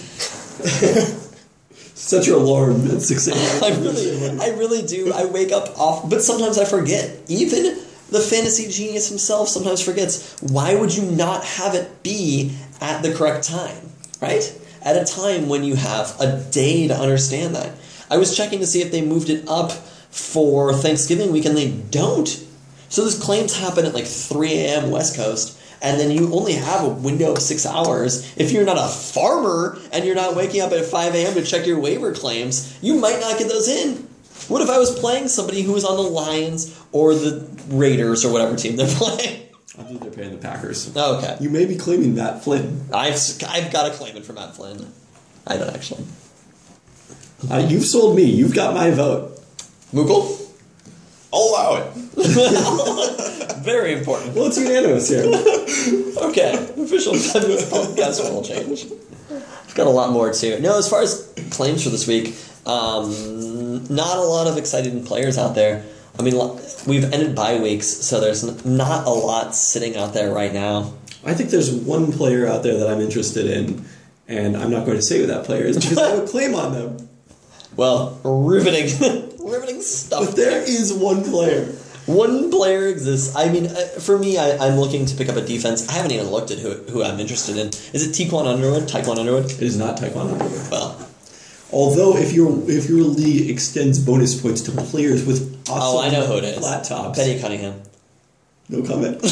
Set your alarm at six a.m. I really, I really do. I wake up off, but sometimes I forget. Even the fantasy genius himself sometimes forgets. Why would you not have it be at the correct time, right? At a time when you have a day to understand that. I was checking to see if they moved it up for Thanksgiving week, and they don't. So those claims happen at like three a.m. West Coast, and then you only have a window of six hours. If you're not a farmer and you're not waking up at five a.m. to check your waiver claims, you might not get those in. What if I was playing somebody who was on the Lions or the Raiders or whatever team they're playing? I believe they're paying the Packers. Oh, okay. You may be claiming Matt Flynn. I've, I've got a claim it for Matt Flynn. I don't actually. Uh, you've sold me. You've got my vote. Moogle? I'll allow it. Very important. Well, it's unanimous here. Okay. Official podcast will change. I've got a lot more too. No, as far as claims for this week, um, not a lot of exciting players out there. I mean, we've ended bye weeks, so there's not a lot sitting out there right now. I think there's one player out there that I'm interested in, and I'm not going to say who that player is because I have a claim on them. Well, riveting, riveting stuff. But there is one player. One player exists. I mean, uh, for me, I, I'm looking to pick up a defense. I haven't even looked at who who I'm interested in. Is it Taekwon Underwood? Taekwon Underwood? It is not Taekwon Underwood. Well, although if your if your league extends bonus points to players with awesome oh, I know who it is. flat tops. Benny Cunningham. No comment.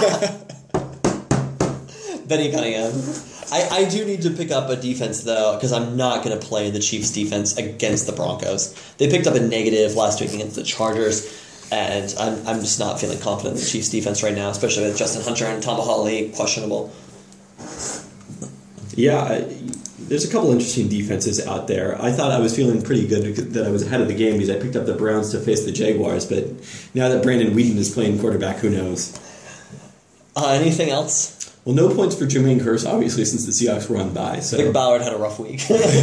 Benny Cunningham. I, I do need to pick up a defense, though, because I'm not going to play the Chiefs' defense against the Broncos. They picked up a negative last week against the Chargers, and I'm I'm just not feeling confident in the Chiefs' defense right now, especially with Justin Hunter and Tom Holly questionable. Yeah, I, there's a couple interesting defenses out there. I thought I was feeling pretty good that I was ahead of the game because I picked up the Browns to face the Jaguars, but now that Brandon Whedon is playing quarterback, who knows? Uh, anything else? Well, no points for Jermaine Kearse, obviously, since the Seahawks were on bye. So. Vic Ballard had a rough week.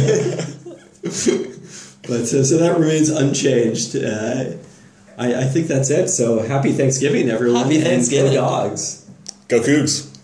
But uh, so that remains unchanged. Uh, I, I think that's it. So happy Thanksgiving, everyone. Happy Thanksgiving. And go Dogs. Go Cougs.